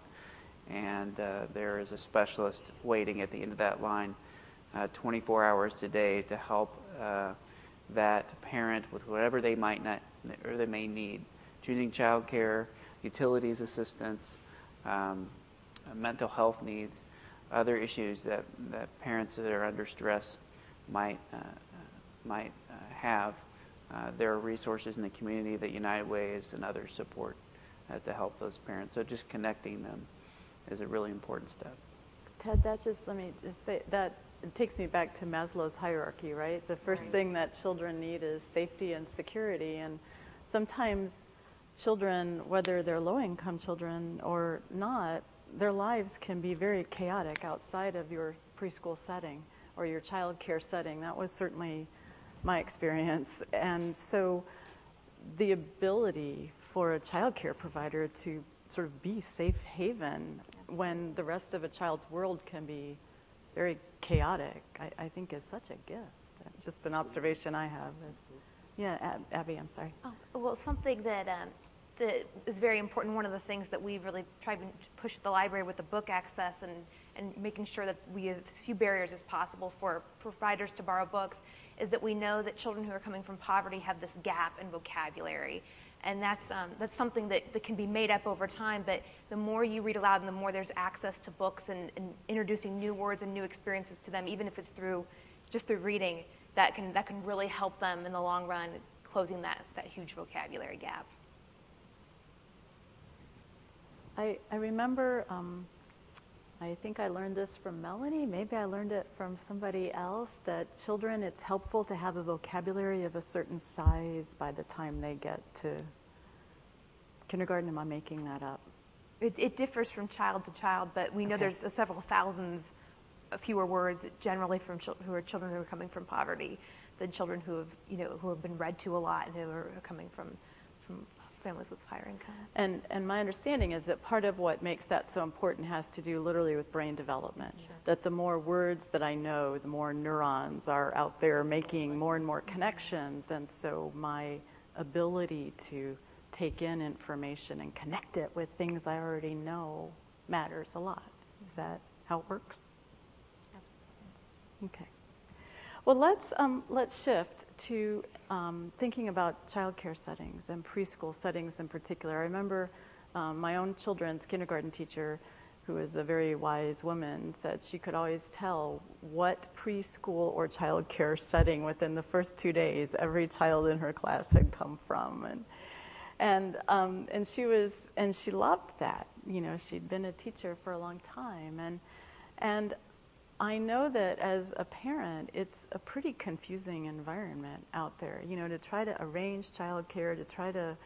and uh, there is a specialist waiting at the end of that line uh, twenty-four hours a day to help uh, that parent with whatever they might not or they may need, choosing child care, utilities assistance, um, mental health needs, other issues that, that parents that are under stress might uh, might uh, have. Uh, there are resources in the community that United Ways and others support uh, to help those parents. So just connecting them is a really important step. Ted, that just, let me just say, that it takes me back to Maslow's hierarchy, right? The first Right. thing that children need is safety and security. And sometimes children, whether they're low-income children or not, their lives can be very chaotic outside of your preschool setting or your child care setting. That was certainly my experience. And so the ability for a child care provider to sort of be safe haven when the rest of a child's world can be very chaotic, I, I think is such a gift. Just an observation I have is, yeah, Ab- Abby, I'm sorry. Oh, well, something that um, that is very important. One of the things that we've really tried to push at the library with the book access and, and making sure that we have as few barriers as possible for providers to borrow books is that we know that children who are coming from poverty have this gap in vocabulary. And that's um, that's something that, that can be made up over time, but the more you read aloud and the more there's access to books and, and introducing new words and new experiences to them, even if it's through just through reading, that can that can really help them in the long run, closing that, that huge vocabulary gap. I, I remember, um, I think I learned this from Melanie. Maybe I learned it from somebody else, that children, it's helpful to have a vocabulary of a certain size by the time they get to kindergarten. Am I making that up? It, it differs from child to child, but we know Okay. there's uh, several thousands fewer words generally from chil- who are children who are coming from poverty than children who have, you know, who have been read to a lot and who are coming from from families with higher incomes. And and my understanding is that part of what makes that so important has to do literally with brain development. Sure. That the more words that I know, the more neurons are out there making more and more connections, and so my ability to take in information and connect it with things I already know matters a lot. Is that how it works? Absolutely. Okay. Well, let's um, let's shift to um, thinking about childcare settings and preschool settings in particular. I remember um, my own children's kindergarten teacher, who is a very wise woman, said she could always tell what preschool or childcare setting within the first two days every child in her class had come from, and and um, and she was and she loved that. You know, she'd been a teacher for a long time, and and. I know that as a parent, it's a pretty confusing environment out there, you know, to try to arrange childcare, to try to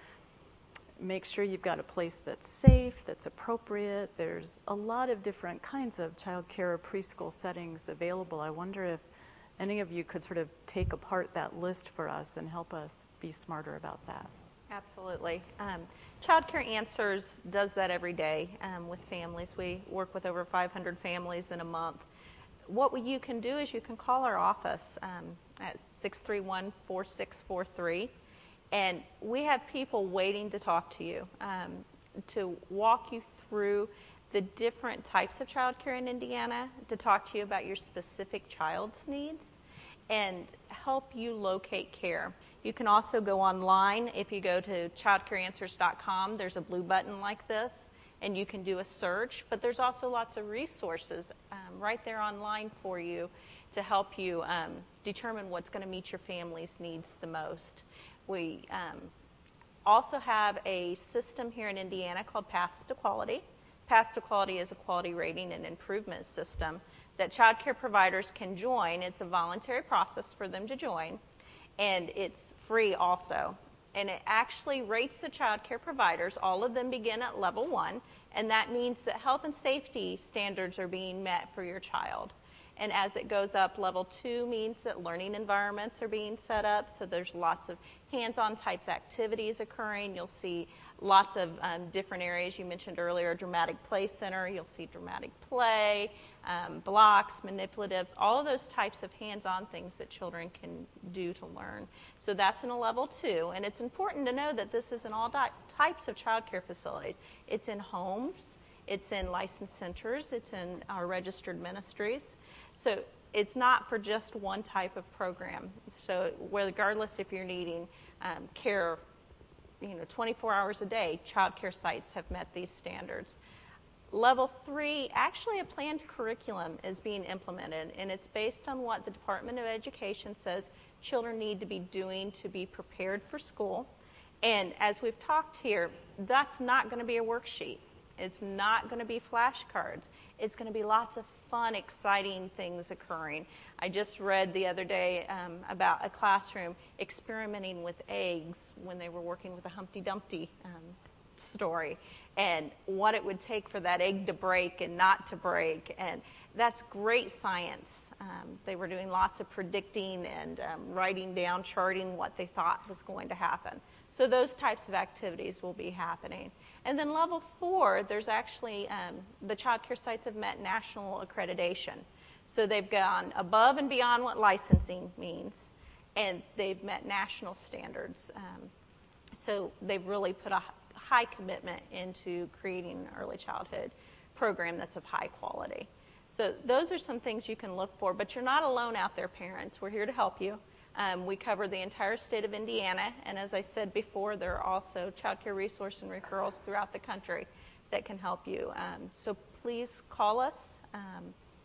make sure you've got a place that's safe, that's appropriate. There's a lot of different kinds of childcare or preschool settings available. I wonder if any of you could sort of take apart that list for us and help us be smarter about that. Absolutely. Um, Child Care Answers does that every day um, with families. We work with over five hundred families in a month. What you can do is you can call our office um, at six three one, four six four three, and we have people waiting to talk to you, um, to walk you through the different types of childcare in Indiana, to talk to you about your specific child's needs, and help you locate care. You can also go online. If you go to child care answers dot com, there's a blue button like this, and you can do a search, but there's also lots of resources um, right there online for you to help you um, determine what's going to meet your family's needs the most. We um, also have a system here in Indiana called Paths to Quality. Paths to Quality is a quality rating and improvement system that child care providers can join. It's a voluntary process for them to join, and it's free also. And it actually rates the child care providers. All of them begin at level one, and that means that health and safety standards are being met for your child. And as it goes up, level two means that learning environments are being set up, so there's lots of hands-on types activities occurring. You'll see lots of um, different areas. You mentioned earlier Dramatic Play Center. You'll see dramatic play, um, blocks, manipulatives, all of those types of hands-on things that children can do to learn. So that's in a level two. And it's important to know that this is in all di- types of child care facilities. It's in homes. It's in licensed centers. It's in our registered ministries. So it's not for just one type of program. So regardless if you're needing um, care, you know, twenty-four hours a day, child care sites have met these standards. Level three, actually a planned curriculum is being implemented, and it's based on what the Department of Education says children need to be doing to be prepared for school. And as we've talked here, that's not going to be a worksheet. It's not going to be flashcards. It's going to be lots of fun, exciting things occurring. I just read the other day um, about a classroom experimenting with eggs when they were working with a Humpty Dumpty um, story, and what it would take for that egg to break and not to break. And that's great science. Um, they were doing lots of predicting and um, writing down, charting what they thought was going to happen. So those types of activities will be happening. And then level four, there's actually, um, the child care sites have met national accreditation. So they've gone above and beyond what licensing means, and they've met national standards. Um, so they've really put a high commitment into creating an early childhood program that's of high quality. So those are some things you can look for, but you're not alone out there, parents. We're here to help you. Um, we cover the entire state of Indiana, and as I said before, there are also child care resource and referrals throughout the country that can help you. Um, so please call us, um,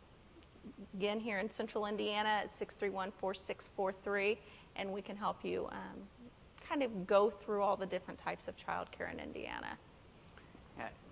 again, here in Central Indiana at six three one, four six four three, and we can help you um, kind of go through all the different types of child care in Indiana. Yeah,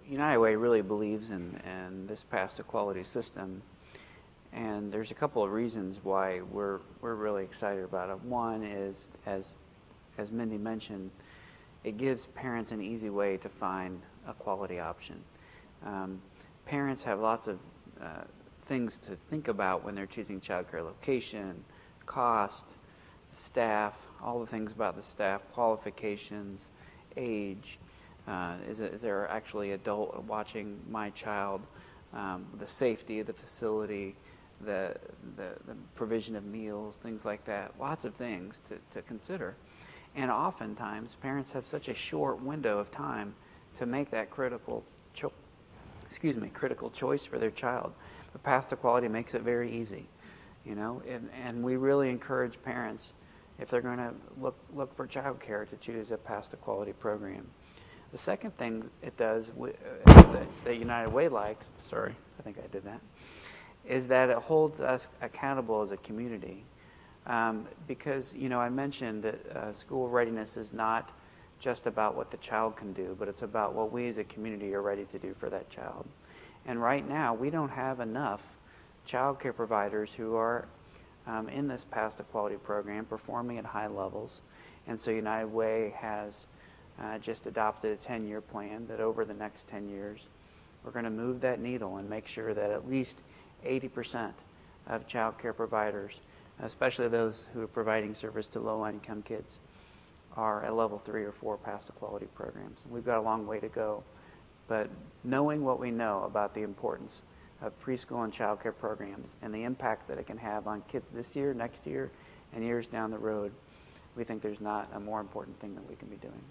United Way really believes in, in this path to quality system, and there's a couple of reasons why we're we're really excited about it. One is, as as Mindy mentioned, it gives parents an easy way to find a quality option. Um, parents have lots of uh, things to think about when they're choosing childcare location, cost, staff, all the things about the staff, qualifications, age. Uh, is, it, is there actually adult watching my child? Um, the safety of the facility, the, the the provision of meals, things like that. Lots of things to, to consider. And oftentimes, parents have such a short window of time to make that critical, cho- excuse me, critical choice for their child. But Path to Quality makes it very easy, you know. And, and we really encourage parents, if they're going to look look for childcare, to choose a Path to Quality program. The second thing it does uh, that, that United Way likes, sorry, I think I did that, is that it holds us accountable as a community. Um, because, you know, I mentioned that uh, school readiness is not just about what the child can do, but it's about what we as a community are ready to do for that child. And right now, we don't have enough child care providers who are um, in this Path to Quality program performing at high levels. And so United Way has uh, just adopted a ten-year plan that over the next ten years, we're going to move that needle and make sure that at least eighty percent of child care providers, especially those who are providing service to low-income kids, are at level three or four Path to Quality programs. We've got a long way to go, but knowing what we know about the importance of preschool and child care programs and the impact that it can have on kids this year, next year, and years down the road, we think there's not a more important thing that we can be doing.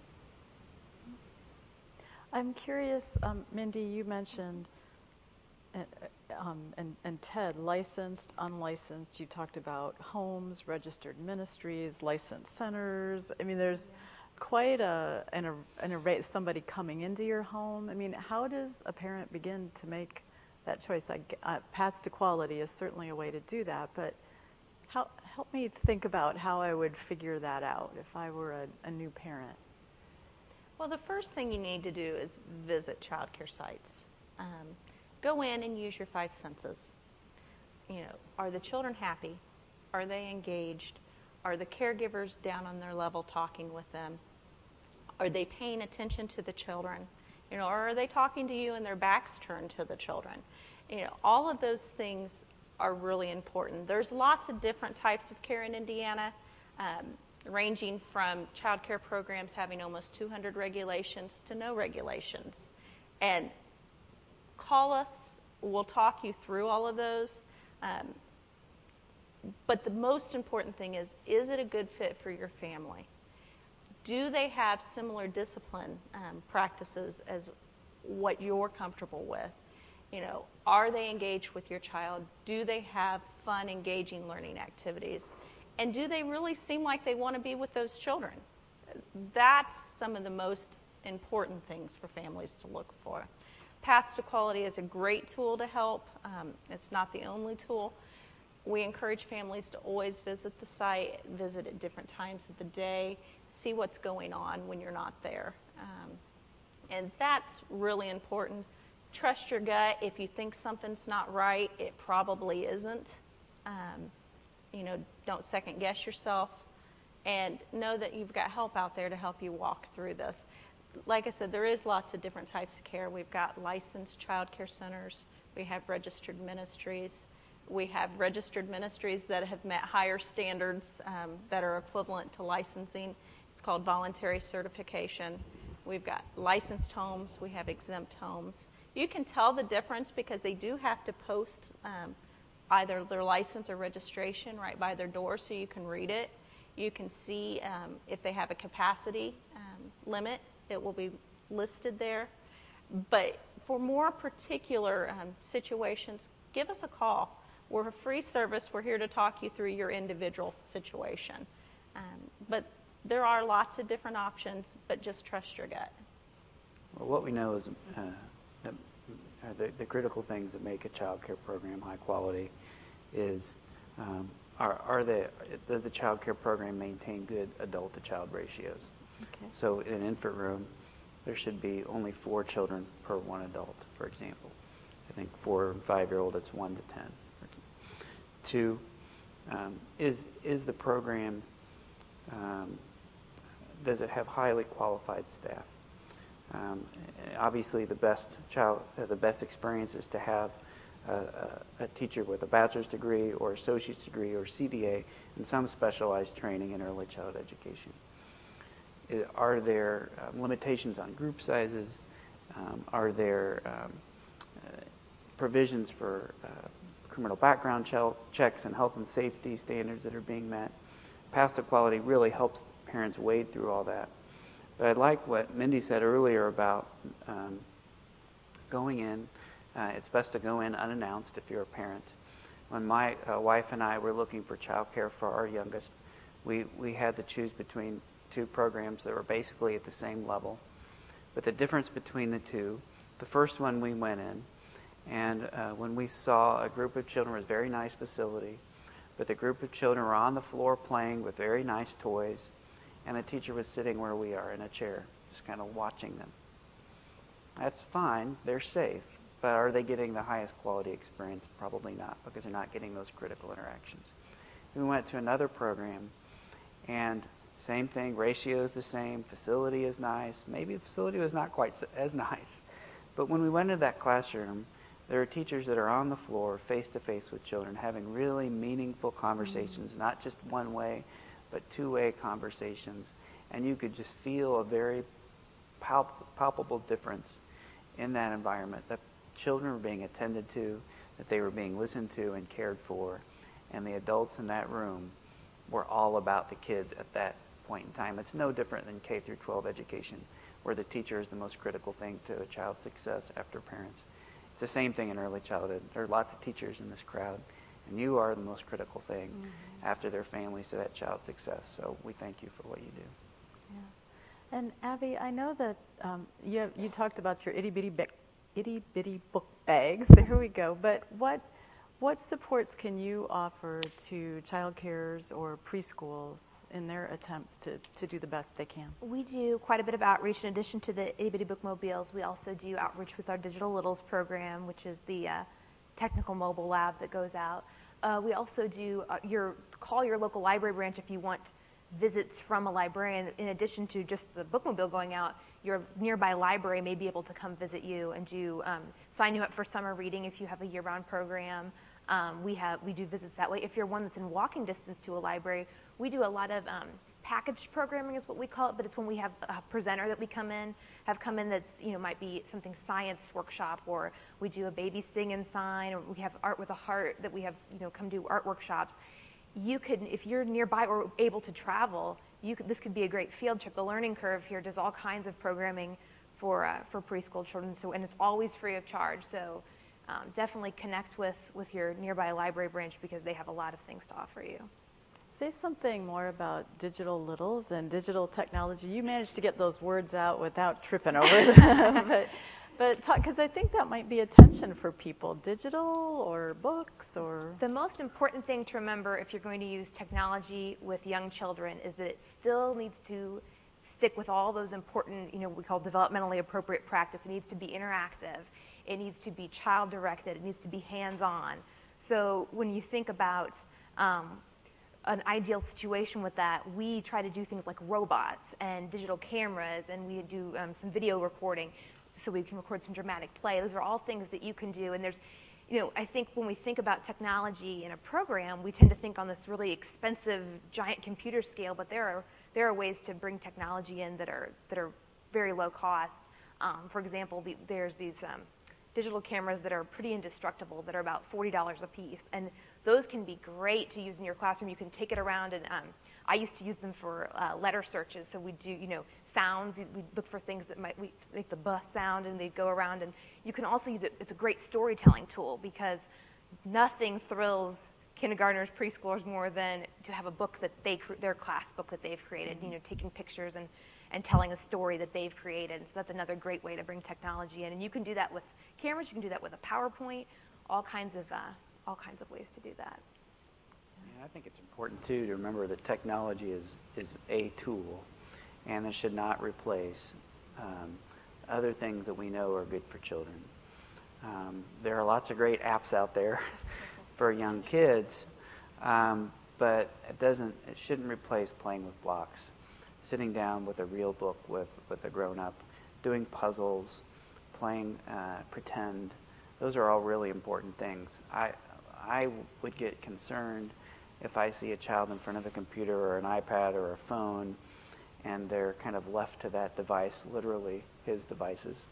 I'm curious, um, Mindy, you mentioned, uh, um, and, and Ted, licensed, unlicensed. You talked about homes, registered ministries, licensed centers. I mean, there's quite a, an, an array, somebody coming into your home. I mean, how does a parent begin to make that choice? Like, uh, Paths to Quality is certainly a way to do that, but how, help me think about how I would figure that out if I were a, a new parent. Well, the first thing you need to do is visit child care sites. Um, go in and use your five senses. You know, are the children happy? Are they engaged? Are the caregivers down on their level talking with them? Are they paying attention to the children? You know, or are they talking to you and their backs turned to the children? You know, all of those things are really important. There's lots of different types of care in Indiana. Um, ranging from child care programs having almost two hundred regulations to no regulations. And call us, we'll talk you through all of those. Um, but the most important thing is, is it a good fit for your family? Do they have similar discipline um, practices as what you're comfortable with? You know, are they engaged with your child? Do they have fun, engaging learning activities? And do they really seem like they want to be with those children? That's some of the most important things for families to look for. Paths to Quality is a great tool to help. Um, it's not the only tool. We encourage families to always visit the site, visit at different times of the day, see what's going on when you're not there. Um, and that's really important. Trust your gut. If you think something's not right, it probably isn't. Um, You know, don't second guess yourself, and know that you've got help out there to help you walk through this. Like I said, there is lots of different types of care. We've got licensed child care centers. We have registered ministries. We have registered ministries that have met higher standards um, that are equivalent to licensing. It's called voluntary certification. We've got licensed homes. We have exempt homes. You can tell the difference because they do have to post um, either their license or registration right by their door so you can read it. You can see um, if they have a capacity um, limit. It will be listed there. But for more particular um, situations, give us a call. We're a free service. We're here to talk you through your individual situation. Um, but there are lots of different options, but just trust your gut. Well, what we know is uh, that Uh, the, the critical things that make a child care program high quality is um, are, are the, does the child care program maintain good adult to child ratios? Okay. So in an infant room, there should be only four children per one adult, for example. I think four and five-year-old, it's one to ten. Two, um, is is the program, um, does it have highly qualified staff? Um, obviously, the best child, uh, the best experience is to have a, a, a teacher with a bachelor's degree or associate's degree or C D A and some specialized training in early childhood education. Is, are there um, limitations on group sizes? Um, are there um, uh, provisions for uh, criminal background ch- checks and health and safety standards that are being met? PASTA quality really helps parents wade through all that. But I like what Mindy said earlier about um, going in. Uh, it's best to go in unannounced if you're a parent. When my uh, wife and I were looking for childcare for our youngest, we, we had to choose between two programs that were basically at the same level. But the difference between the two, the first one we went in, and uh, when we saw a group of children, it was a very nice facility, but the group of children were on the floor playing with very nice toys, and the teacher was sitting where we are in a chair, just kind of watching them. That's fine. They're safe. But are they getting the highest quality experience? Probably not, because they're not getting those critical interactions. We went to another program, and same thing, ratio is the same, facility is nice. Maybe the facility was not quite as nice. But when we went into that classroom, there are teachers that are on the floor, face-to-face with children, having really meaningful conversations, mm-hmm. not just one way, but two-way conversations. And you could just feel a very palp- palpable difference in that environment, that children were being attended to, that they were being listened to and cared for, and the adults in that room were all about the kids at that point in time. It's no different than K through twelve education, where the teacher is the most critical thing to a child's success after parents. It's the same thing in early childhood. There are lots of teachers in this crowd, and you are the most critical thing mm-hmm. after their families to that child's success. So we thank you for what you do. Yeah. And Abby, I know that um, you have, you talked about your itty bitty ba- itty bitty book bags. There we go. But what what supports can you offer to child cares or preschools in their attempts to, to do the best they can? We do quite a bit of outreach. In addition to the itty bitty bookmobiles, we also do outreach with our Digital Littles program, which is the uh, technical mobile lab that goes out. Uh, we also do uh, your call your local library branch if you want visits from a librarian. In addition to just the bookmobile going out, your nearby library may be able to come visit you and do um, sign you up for summer reading if you have a year-round program. Um, we have we do visits that way. If you're one that's in walking distance to a library, we do a lot of um, packaged programming is what we call it, but it's when we have a presenter that we come in, have come in that's, you know, might be something science workshop, or we do a baby sing and sign, or we have Art with a Heart that we have, you know, come do art workshops. You could, if you're nearby or able to travel, you could, this could be a great field trip. The Learning Curve here does all kinds of programming for uh, for preschool children, so and it's always free of charge. So um, definitely connect with, with your nearby library branch because they have a lot of things to offer you. Say something more about Digital Littles and digital technology. You managed to get those words out without tripping over them, but but because I think that might be a tension for people, digital or books or... The most important thing to remember if you're going to use technology with young children is that it still needs to stick with all those important, you know, we call developmentally appropriate practice. It needs to be interactive. It needs to be child-directed. It needs to be hands-on. So when you think about um, an ideal situation with that, we try to do things like robots and digital cameras, and we do um, some video recording so we can record some dramatic play. Those are all things that you can do. And there's, you know, I think when we think about technology in a program, we tend to think on this really expensive, giant computer scale, but there are there are ways to bring technology in that are that are very low cost. Um, for example, the, there's these um, digital cameras that are pretty indestructible that are about forty dollars a piece, and those can be great to use in your classroom. You can take it around, and um, I used to use them for uh, letter searches. So we do, you know, sounds. We look for things that might we make the buh sound, and they'd go around. And you can also use it. It's a great storytelling tool because nothing thrills kindergartners, preschoolers more than to have a book that they, their class book that they've created. You know, taking pictures and and telling a story that they've created. So that's another great way to bring technology in. And you can do that with cameras. You can do that with a PowerPoint. All kinds of uh, all kinds of ways to do that. Yeah, I think it's important too to remember that technology is is a tool, and it should not replace um, other things that we know are good for children. Um, there are lots of great apps out there for young kids, um, but it doesn't. It shouldn't replace playing with blocks, sitting down with a real book with, with a grown-up, doing puzzles, playing uh, pretend. Those are all really important things. I I would get concerned if I see a child in front of a computer or an iPad or a phone, and they're kind of left to that device, literally his devices,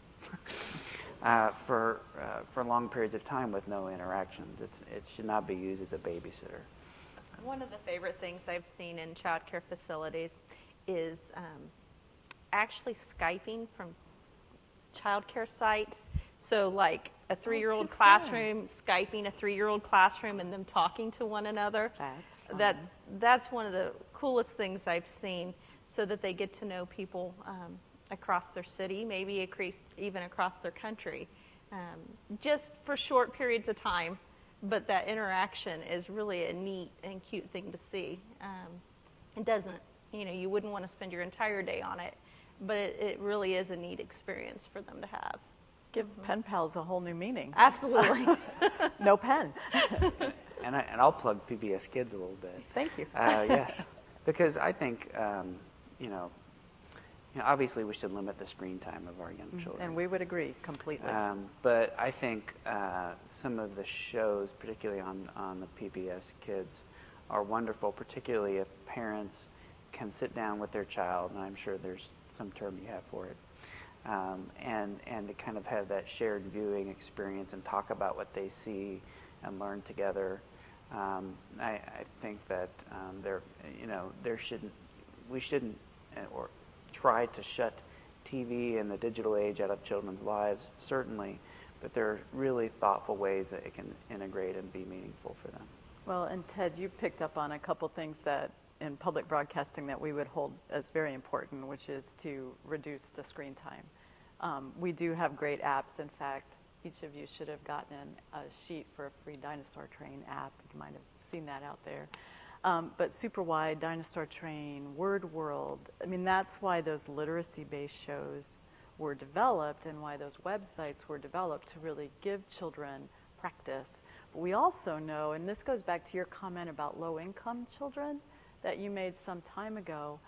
uh, for uh, for long periods of time with no interaction. It's, it should not be used as a babysitter. One of the favorite things I've seen in child care facilities is um, actually Skyping from child care sites. So like a three-year-old oh, classroom, Skyping a three-year-old classroom and them talking to one another. That's fun. That That's one of the coolest things I've seen, so that they get to know people um, across their city, maybe across, even across their country, um, just for short periods of time. But that interaction is really a neat and cute thing to see. Um, it doesn't, you know, you wouldn't want to spend your entire day on it, but it, it really is a neat experience for them to have. Gives pen pals a whole new meaning. Absolutely. No pen. And, I, and I'll plug P B S Kids a little bit. Thank you. Uh, yes, because I think, um, you, know, you know, obviously we should limit the screen time of our young children. And we would agree completely. Um, but I think uh, some of the shows, particularly on, on the P B S Kids, are wonderful, particularly if parents can sit down with their child, and I'm sure there's some term you have for it, um, and, and to kind of have that shared viewing experience and talk about what they see and learn together. Um, I, I think that um, there, you know, there shouldn't, we shouldn't, or try to shut T V and the digital age out of children's lives, certainly, but there are really thoughtful ways that it can integrate and be meaningful for them. Well, and Ted, you picked up on a couple things that in public broadcasting that we would hold as very important, which is to reduce the screen time. Um, we do have great apps. In fact, each of you should have gotten a sheet for a free Dinosaur Train app. You might have seen that out there. Um, but Superwide, Dinosaur Train, Word World, I mean, that's why those literacy-based shows were developed and why those websites were developed, to really give children practice. But we also know, and this goes back to your comment about low-income children that you made some time ago,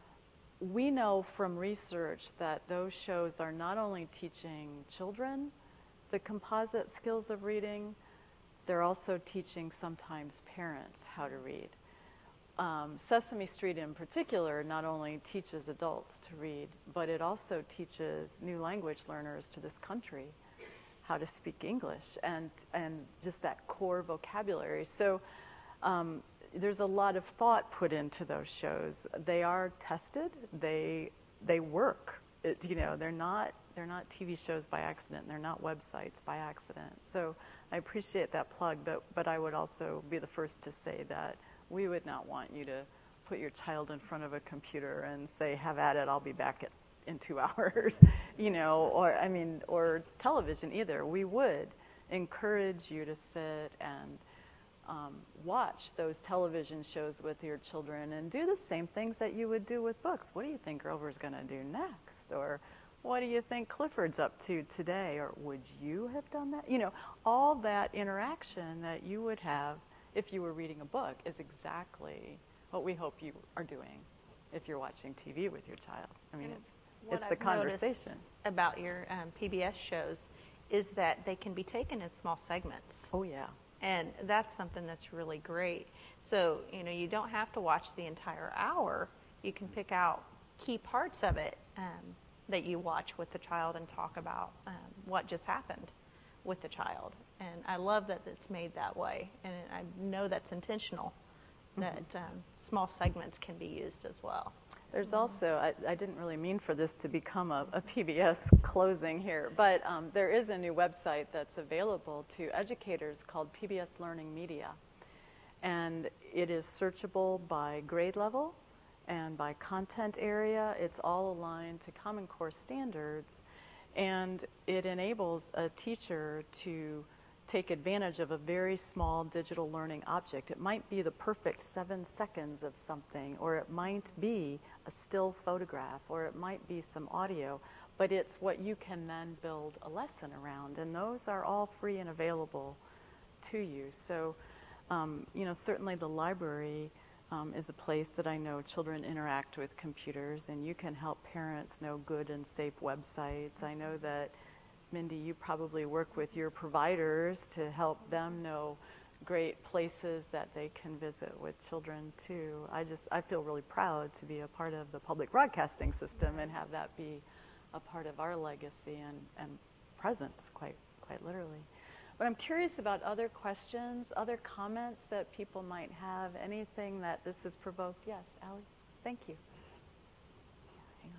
we know from research that those shows are not only teaching children the composite skills of reading, they're also teaching sometimes parents how to read. Um, Sesame Street in particular not only teaches adults to read, but it also teaches new language learners to this country how to speak English and, and just that core vocabulary. So um, there's a lot of thought put into those shows. They are tested. They they work. It, you know, they're not they're not T V shows by accident. They're not websites by accident. So I appreciate that plug, but but I would also be the first to say that we would not want you to put your child in front of a computer and say, "Have at it. I'll be back at, in two hours," you know, or I mean, or television either. We would encourage you to sit and um, watch those television shows with your children and do the same things that you would do with books. What do you think Grover's going to do next? Or what do you think Clifford's up to today? Or would you have done that? You know, all that interaction that you would have if you were reading a book is exactly what we hope you are doing if you're watching T V with your child. I mean, And it's what it's the I've conversation. About your um, P B S shows is that they can be taken in small segments. Oh, yeah. And that's something that's really great. So, you know, you don't have to watch the entire hour. You can pick out key parts of it um, that you watch with the child and talk about um, what just happened with the child. And I love that it's made that way. And I know that's intentional, that um, small segments can be used as well. There's also, I, I didn't really mean for this to become a, a P B S closing here, but um, there is a new website that's available to educators called P B S Learning Media. And it is searchable by grade level and by content area. It's all aligned to Common Core standards. And it enables a teacher to take advantage of a very small digital learning object. It might be the perfect seven seconds of something, or it might be a still photograph, or it might be some audio, but it's what you can then build a lesson around. And those are all free and available to you. So, um, you know, certainly the library um, is a place that I know children interact with computers, and you can help parents know good and safe websites. I know that, Mindy, you probably work with your providers to help them know great places that they can visit with children too. I just, I feel really proud to be a part of the public broadcasting system and have that be a part of our legacy and, and presence, quite, quite literally. But I'm curious about other questions, other comments that people might have, anything that this has provoked. Yes, Allie, thank you. Hang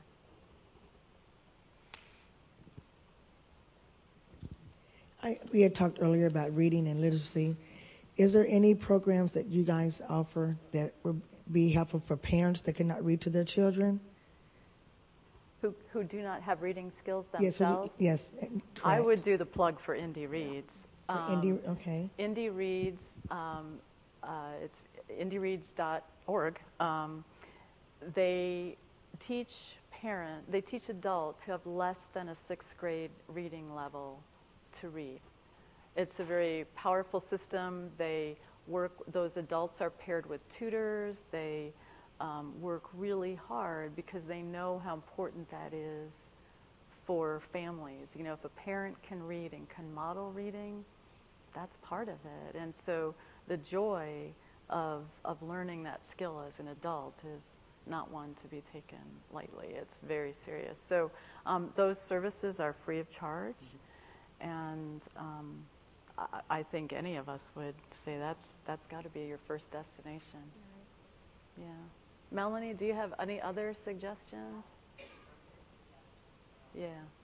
on. I, we had talked earlier about reading and literacy. Is there any programs that you guys offer that would be helpful for parents that cannot read to their children? Who, who do not have reading skills Yes, themselves? who, yes, correct. I would do the plug for Indy Reads. For Um, Indy, okay. Indy Reads, um, uh, it's indy reads dot org. Um, they teach parent, they teach adults who have less than a sixth grade reading level to read. It's a very powerful system. They work, those adults are paired with tutors. They um, work really hard because they know how important that is for families. You know, if a parent can read and can model reading, that's part of it. And so the joy of of learning that skill as an adult is not one to be taken lightly. It's very serious. So um, those services are free of charge. Mm-hmm. And um, I, I think any of us would say that's that's got to be your first destination. Right. Yeah. Melanie, do you have any other suggestions? Yeah.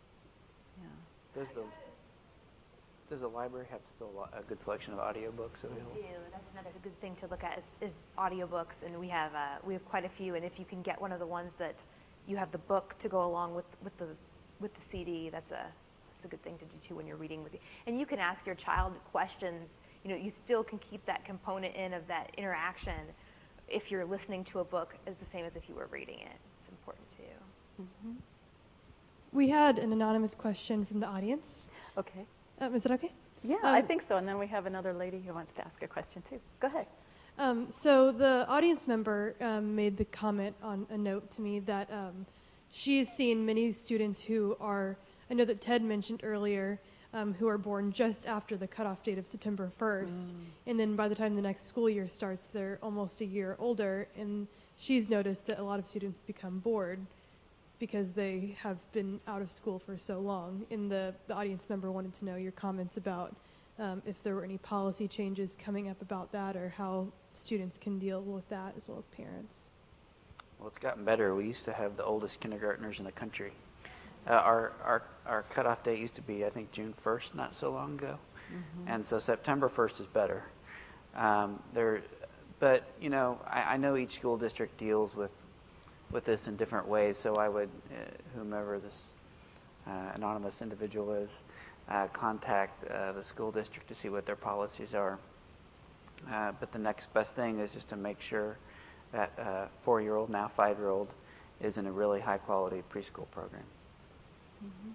Yeah. Does the Does the library have still a, lot, a good selection of audiobooks available? We do. That's another good thing to look at is, is audiobooks, and we have uh, we have quite a few. And if you can get one of the ones that you have the book to go along with with the with the C D, that's a that's a good thing to do too when you're reading with you. And you can ask your child questions. You know, you still can keep that component in of that interaction. If you're listening to a book, is the same as if you were reading it. It's important too. Mm-hmm. We had an anonymous question from the audience. Okay. Um, is it okay? Yeah, um, I think so. And then we have another lady who wants to ask a question too. Go ahead. Um, so the audience member um, made the comment on a note to me that um, she has seen many students who are, I know that Ted mentioned earlier, um, who are born just after the cutoff date of September first. Mm. And then by the time the next school year starts, they're almost a year older. And she's noticed that a lot of students become bored because they have been out of school for so long. And the, the audience member wanted to know your comments about um, if there were any policy changes coming up about that, or how students can deal with that as well as parents. Well, it's gotten better. We used to have the oldest kindergartners in the country. Uh, our, our our cutoff date used to be, I think, June first, not so long ago. Mm-hmm. And so September first is better. Um, there, but, you know, I, I know each school district deals with with this in different ways, so I would, uh, whomever this uh, anonymous individual is, uh, contact uh, the school district to see what their policies are. Uh, but the next best thing is just to make sure that uh, four-year-old, now five-year-old, is in a really high-quality preschool program. Mm-hmm.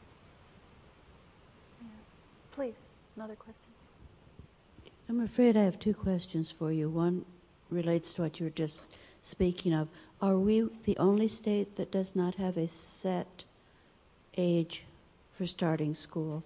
Yeah. Please, another question. I'm afraid I have two questions for you. One relates to what you were just speaking of. Are we the only state that does not have a set age for starting school?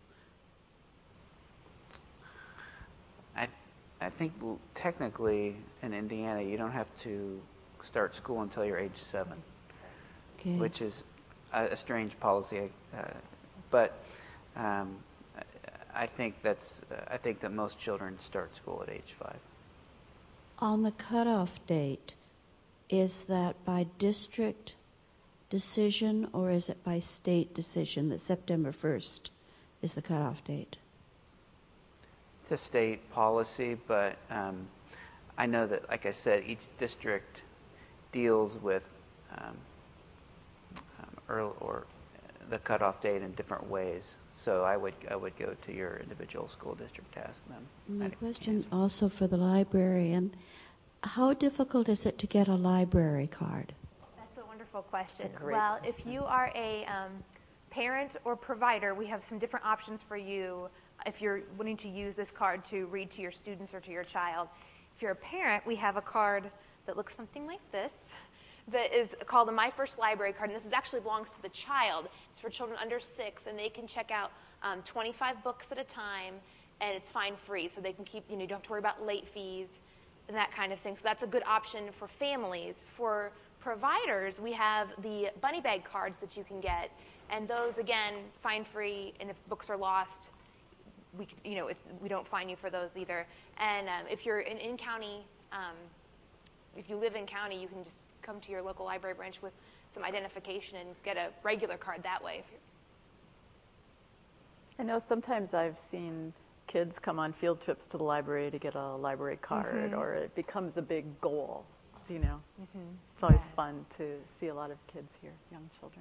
I I think l- technically in Indiana you don't have to start school until you're age seven, Okay. which is a, a strange policy. Uh, but um, I think that's uh, I think that most children start school at age five. On the cutoff date, is that by district decision or is it by state decision that September first is the cutoff date? It's a state policy, but um, I know that, like I said, each district deals with um, um, early or the cutoff date in different ways. So I would I would go to your individual school district to ask them. My question also for the librarian. How difficult is it to get a library card? That's a wonderful wonderful question. It's a great well, question. if you are a um, parent or provider, we have some different options for you if you're wanting to use this card to read to your students or to your child. If you're a parent, we have a card that looks something like this that is called the My First Library card, and this is actually belongs to the child. It's for children under six, and they can check out um, twenty-five books at a time, and it's fine-free, so they can keep, you know, you don't have to worry about late fees and that kind of thing. So that's a good option for families. For providers, we have the bunny bag cards that you can get, and those, again, fine-free, and if books are lost, we, you know, it's, we don't fine you for those either. And um, if you're in in-county, um, if you live in county, you can just come to your local library branch with some identification and get a regular card that way. If you're I know sometimes I've seen kids come on field trips to the library to get a library card, Mhm. or it becomes a big goal, you know. Mhm. It's always Yes. fun to see a lot of kids here, young children.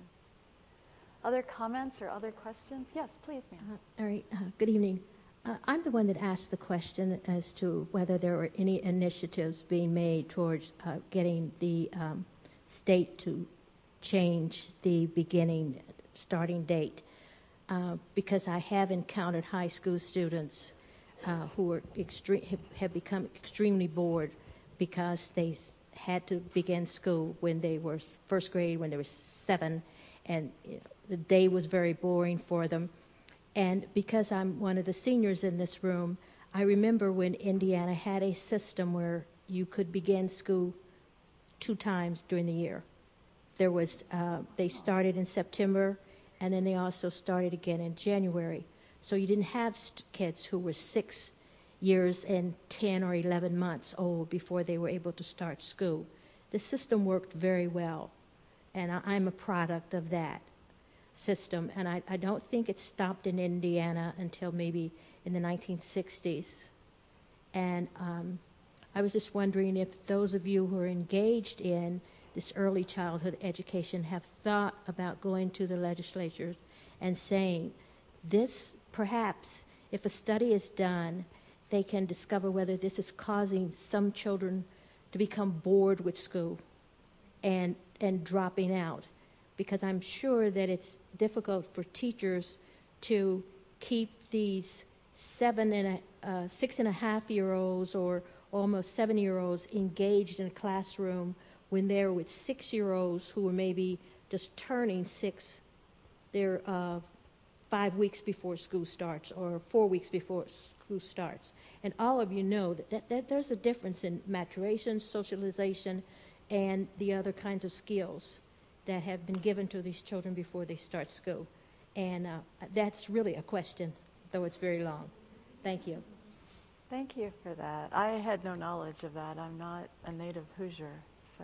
Other comments or other questions? Yes, please, ma'am. Uh, all right. Uh, good evening. Uh, I'm the one that asked the question as to whether there were any initiatives being made towards uh, getting the um, state to change the beginning starting date, uh, because I have encountered high school students uh, who are extre- have, have become extremely bored because they s- had to begin school when they were s- first grade, when they were seven, and you know, the day was very boring for them. And because I'm one of the seniors in this room, I remember when Indiana had a system where you could begin school two times during the year. There was, uh, they started in September, and then they also started again in January. So you didn't have st- kids who were six years and ten or eleven months old before they were able to start school. The system worked very well, and I- I'm a product of that system, and I, I don't think it stopped in Indiana until maybe in the nineteen sixties. And um, I was just wondering if those of you who are engaged in this early childhood education have thought about going to the legislatures and saying, this perhaps, if a study is done, they can discover whether this is causing some children to become bored with school and, and dropping out. Because I'm sure that it's difficult for teachers to keep these seven and a, uh, six and a half year olds or almost seven year olds engaged in a classroom when they're with six year olds who are maybe just turning six. They're uh, five weeks before school starts or four weeks before school starts. And all of you know that, that, that there's a difference in maturation, socialization, and the other kinds of skills that have been given to these children before they start school. And uh, that's really a question, though it's very long. Thank you. Thank you for that. I had no knowledge of that. I'm not a native Hoosier, so.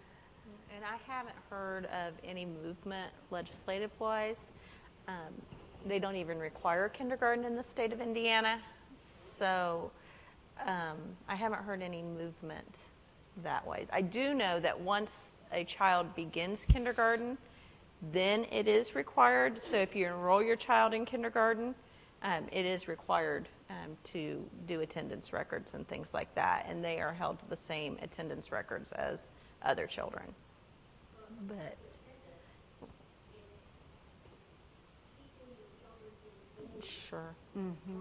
And I haven't heard of any movement legislative-wise. Um, they don't even require kindergarten in the state of Indiana. So um, I haven't heard any movement that way. I do know that once a child begins kindergarten, then it is required. So if you enroll your child in kindergarten, um, it is required um, to do attendance records and things like that, and they are held to the same attendance records as other children. But sure. Mm-hmm.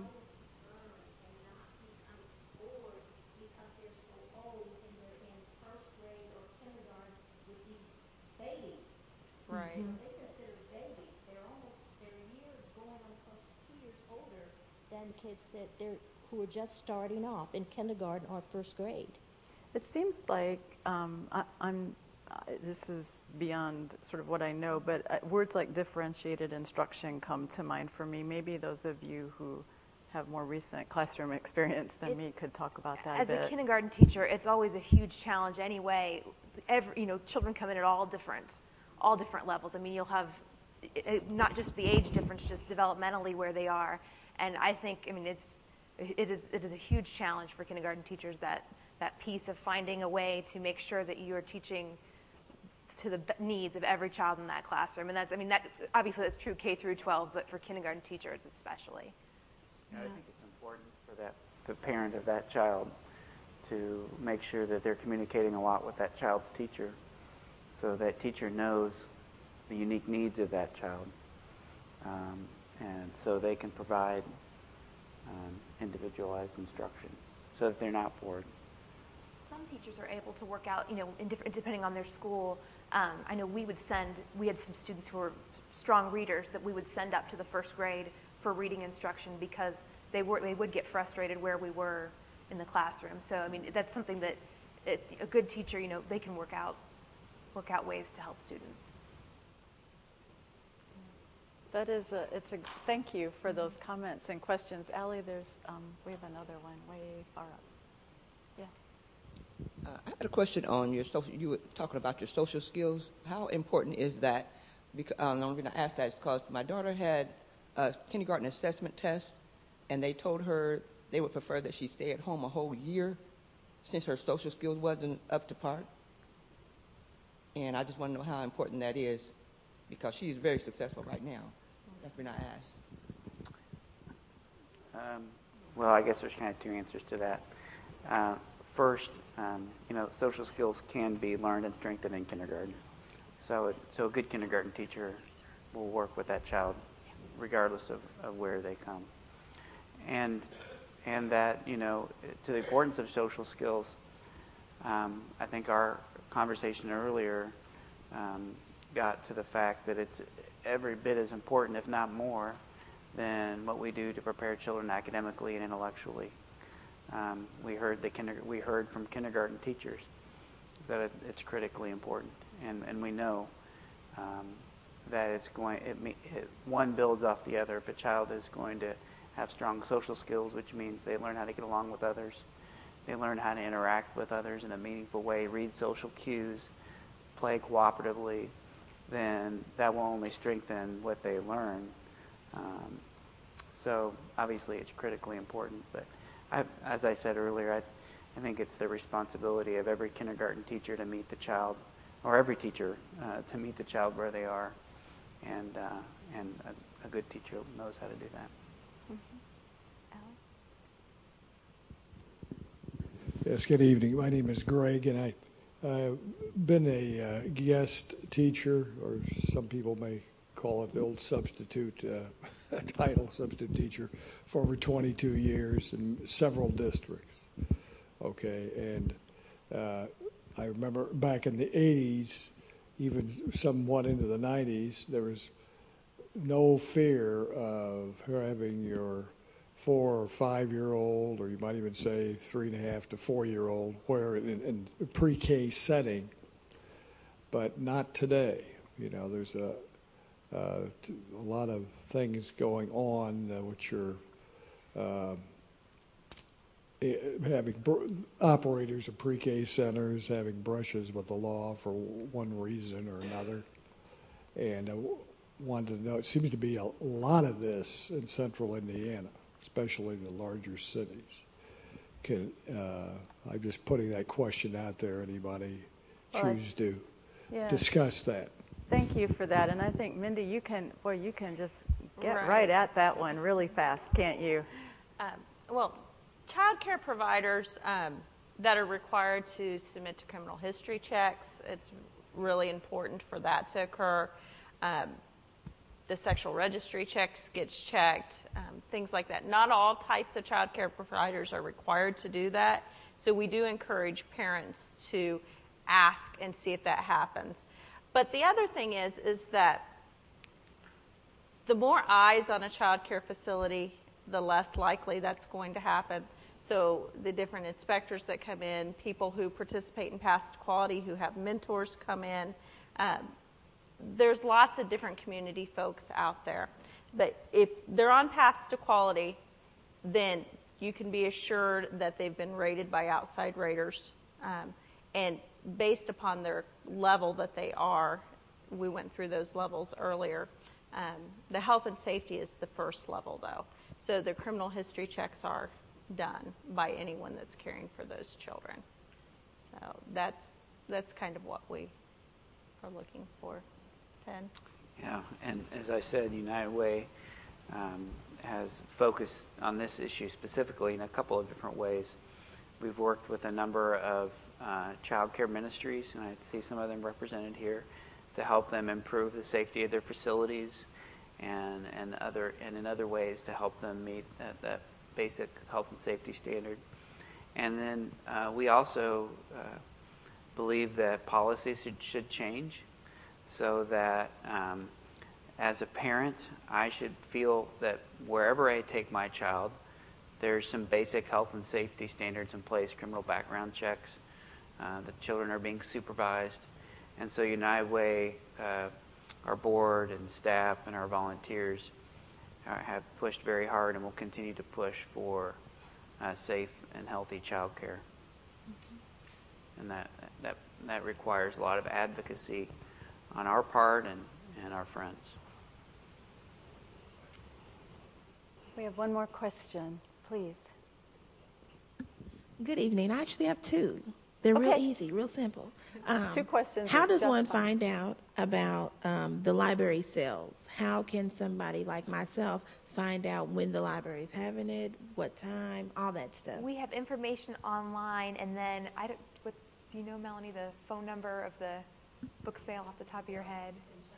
Right. Mm-hmm. They consider babies. They're almost, they're years going on close to two years older than kids that they're who are just starting off in kindergarten or first grade. It seems like um, I, I'm. Uh, this is beyond sort of what I know, but uh, words like differentiated instruction come to mind for me. Maybe those of you who have more recent classroom experience than me It's- could talk about that As a a bit. kindergarten teacher, it's always a huge challenge anyway. Every, you know, children come in at all different, all different levels. I mean, you'll have it, it, not just the age difference, just developmentally where they are. And I think, I mean, it's it is it is a huge challenge for kindergarten teachers, that that piece of finding a way to make sure that you are teaching to the b- needs of every child in that classroom. And that's, I mean, that obviously that's true K through twelve, but for kindergarten teachers especially. I think it's important for that, the parent of that child, to make sure that they're communicating a lot with that child's teacher. so that teacher knows the unique needs of that child, um, and so they can provide um, individualized instruction so that they're not bored. Some teachers are able to work out, you know, in different, depending on their school. Um, I know we would send, we had some students who were strong readers that we would send up to the first grade for reading instruction because they were they would get frustrated where we were in the classroom. So I mean, that's something that it, a good teacher, you know, they can work out work out ways to help students. That is a, it's a, thank you for those comments and questions. Allie, there's, um, we have another one way far up. Yeah. Uh, I had a question on your social, you were talking about your social skills. How important is that? Because, uh, the only reason I asked that is because my daughter had a kindergarten assessment test, and they told her they would prefer that she stay at home a whole year since her social skills wasn't up to par. And I just want to know how important that is because she's very successful right now. That's when I asked. Um, well, I guess there's kind of two answers to that. Uh, first, um, you know, social skills can be learned and strengthened in kindergarten. So, it, so a good kindergarten teacher will work with that child regardless of, of where they come. And and that, you know, to the importance of social skills, um, I think our conversation earlier um, got to the fact that it's every bit as important, if not more, than what we do to prepare children academically and intellectually. Um, we heard the kinder, we heard from kindergarten teachers that it, it's critically important, and, and we know um, that it's going. It, it, one builds off the other. If a child is going to have strong social skills, which means they learn how to get along with others, they learn how to interact with others in a meaningful way, read social cues, play cooperatively, then that will only strengthen what they learn. Um, so obviously it's critically important. But I, as I said earlier, I, I think it's the responsibility of every kindergarten teacher to meet the child, or every teacher uh, to meet the child where they are. And, uh, and a, a good teacher knows how to do that. Mm-hmm. Yes, good evening. My name is Greg, and I I've been a uh, guest teacher, or some people may call it the old substitute uh, title, substitute teacher, for over twenty-two years in several districts. Okay, and uh, I remember back in the eighties, even somewhat into the nineties, there was no fear of having your four or five-year-old, or you might even say three and a half to four-year-old, where in, in a pre-K setting, but not today. You know, there's a, uh, a lot of things going on uh, which are uh, having br- operators of pre-K centers having brushes with the law for one reason or another, and I wanted to know. It seems to be a lot of this in central Indiana, especially in the larger cities. Can, uh, I'm just putting that question out there. Anybody well, choose to yeah. discuss that? Thank you for that. And I think, Mindy, you can, boy, you can just get right, right at that one really fast, can't you? Um, well, child care providers um, that are required to submit to criminal history checks, it's really important for that to occur. Um, The sexual registry checks gets checked, um, things like that. Not all types of child care providers are required to do that, so we do encourage parents to ask and see if that happens. But the other thing is, is that the more eyes on a child care facility, the less likely that's going to happen. So the different inspectors that come in, people who participate in Paths to Quality, who have mentors come in, um, there's lots of different community folks out there. But if they're on Paths to Quality, then you can be assured that they've been rated by outside raters. Um, and based upon their level that they are, we went through those levels earlier. Um, the health and safety is the first level, though. So the criminal history checks are done by anyone that's caring for those children. So that's that's kind of what we are looking for. Ted? Yeah, and as I said, United Way um, has focused on this issue specifically in a couple of different ways. we've worked with a number of uh, child care ministries, and I see some of them represented here, to help them improve the safety of their facilities and, and, other, and in other ways to help them meet that, that basic health and safety standard. And then uh, we also uh, believe that policies should, should change so that um, as a parent, I should feel that wherever I take my child, there's some basic health and safety standards in place, criminal background checks, uh, the children are being supervised. And so United Way, uh, our board and staff and our volunteers uh, have pushed very hard and will continue to push for uh, safe and healthy child care. Mm-hmm. And that, that, that requires a lot of advocacy on our part and, and our friends. We have one more question, please. Good evening. I actually have two. They're okay. real easy, real simple. Um, two questions. How does one find out about um, the library sales? How can somebody like myself find out when the library is having it, what time, all that stuff? We have information online, and then I don't. What's do you know, Melanie, the phone number of the book sale off the top of your head?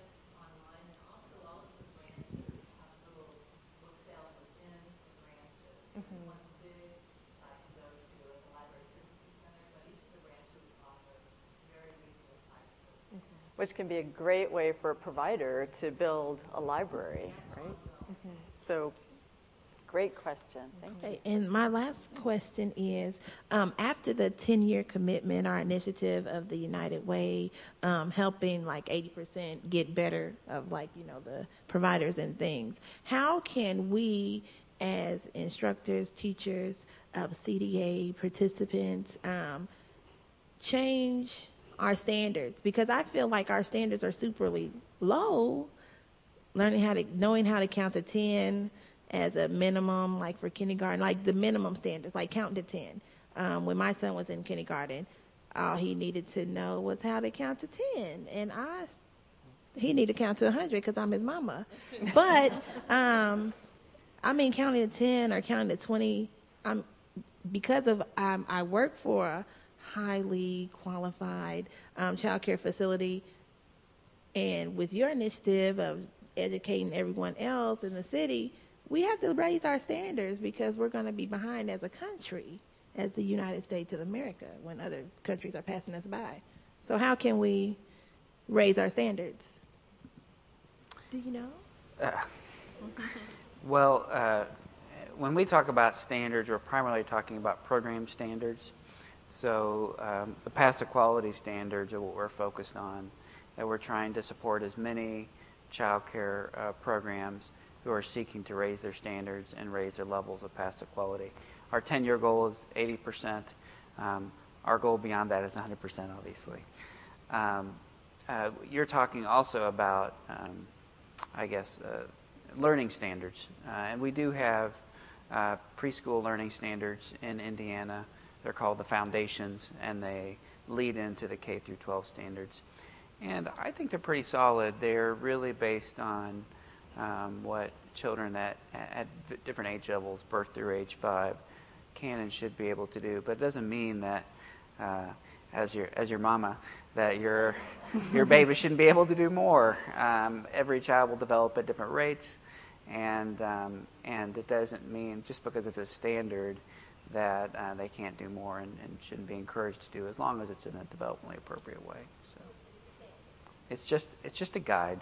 Mm-hmm. One big I can go to at the Library Services Center, but each of the branches offer very reasonable prices. Mm-hmm. Which can be a great way for a provider to build a library, right? Mm-hmm. So, great question. Thank okay. you. And my last question is, um, after the ten-year commitment or initiative of the United Way, um, helping like eighty percent get better of like, you know, the providers and things, how can we as instructors, teachers, uh, C D A participants, um, change our standards? Because I feel like our standards are superly low. Learning how to, knowing how to count to ten as a minimum, like for kindergarten, like the minimum standards, like counting to ten. Um, when my son was in kindergarten, all he needed to know was how to count to ten, and I, he needed to count to one hundred because I'm his mama. But um, I mean, counting to ten or counting to twenty, I'm, because of um, I work for a highly qualified um, child care facility, and with your initiative of educating everyone else in the city, we have to raise our standards because we're going to be behind as a country, as the United States of America, when other countries are passing us by. So how can we raise our standards? Do you know? Uh. Well, uh, when we talk about standards, we're primarily talking about program standards. So um, the past equality standards are what we're focused on, that we're trying to support as many child care uh, programs who are seeking to raise their standards and raise their levels of past equality. Our ten-year goal is eighty percent. Um, our goal beyond that is one hundred percent, obviously. Um, uh, you're talking also about, um, I guess, uh, learning standards, uh, and we do have uh, preschool learning standards in Indiana. They're called the Foundations, and they lead into the K through twelve standards. And I think they're pretty solid. They're really based on um, what children at, at different age levels, birth through age five, can and should be able to do. But it doesn't mean that, uh, as your as your mama, that your your baby shouldn't be able to do more. Um, every child will develop at different rates. And um, and it doesn't mean just because it's a standard that uh, they can't do more and, and shouldn't be encouraged to do, as long as it's in a developmentally appropriate way. So it's just it's just a guide.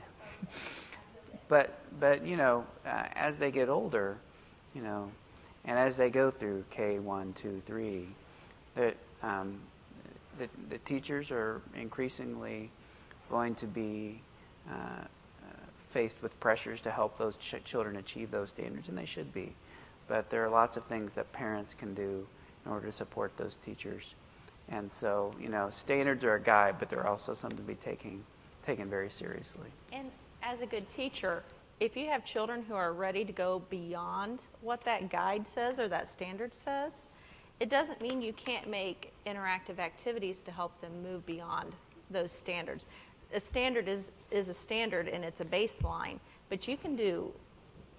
but but you know, uh, as they get older, you know, and as they go through K one, two, three, that um, the, the teachers are increasingly going to be Uh, faced with pressures to help those ch- children achieve those standards, and they should be. But there are lots of things that parents can do in order to support those teachers. And so, you know, standards are a guide, but they're also something to be taking, taken very seriously. And as a good teacher, if you have children who are ready to go beyond what that guide says or that standard says, it doesn't mean you can't make interactive activities to help them move beyond those standards. A standard is, is a standard and it's a baseline, but you can do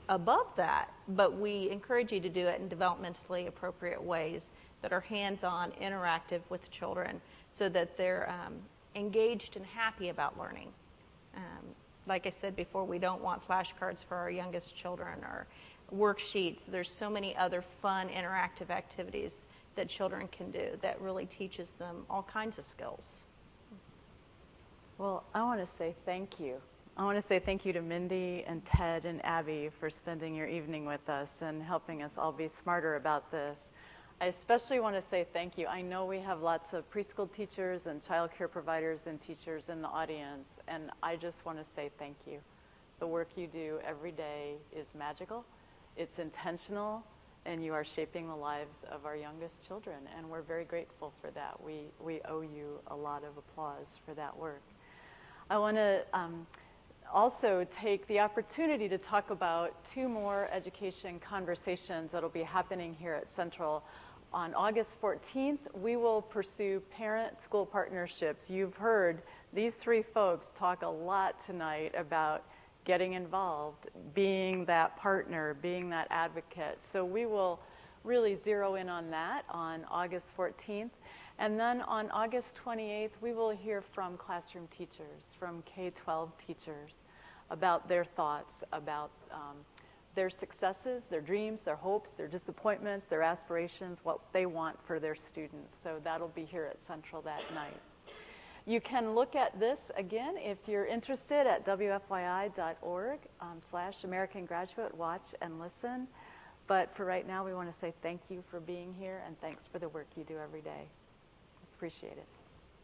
above that, but we encourage you to do it in developmentally appropriate ways that are hands-on, interactive with children so that they're um, engaged and happy about learning. Um, like I said before, we don't want flashcards for our youngest children or worksheets. There's so many other fun, interactive activities that children can do that really teaches them all kinds of skills. Well, I want to say thank you. I want to say thank you to Mindy and Ted and Abby for spending your evening with us and helping us all be smarter about this. I especially want to say thank you. I know we have lots of preschool teachers and child care providers and teachers in the audience, and I just want to say thank you. The work you do every day is magical, it's intentional, and you are shaping the lives of our youngest children, and we're very grateful for that. We, we owe you a lot of applause for that work. I want to um, also take the opportunity to talk about two more education conversations that will be happening here at Central. On August fourteenth, we will pursue parent-school partnerships. You've heard these three folks talk a lot tonight about getting involved, being that partner, being that advocate. So we will really zero in on that on August fourteenth. And then on August twenty-eighth, we will hear from classroom teachers, from K twelve teachers, about their thoughts, about um, their successes, their dreams, their hopes, their disappointments, their aspirations, what they want for their students. So that'll be here at Central that night. You can look at this again if you're interested at W F Y I dot org um, slash American Graduate. Watch and listen. But for right now, we want to say thank you for being here and thanks for the work you do every day. Appreciate it.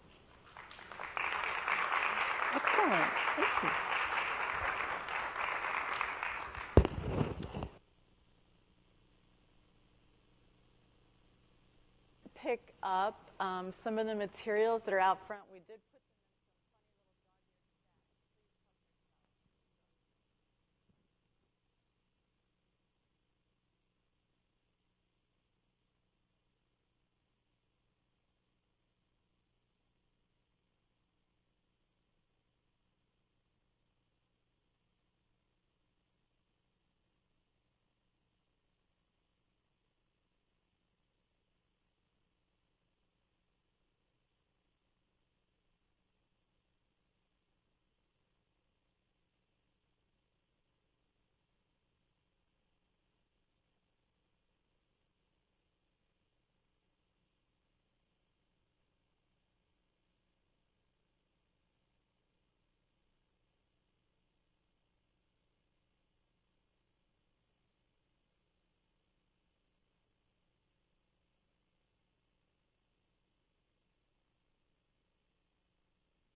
Excellent. Thank you. Pick up um, some of the materials that are out front. We did put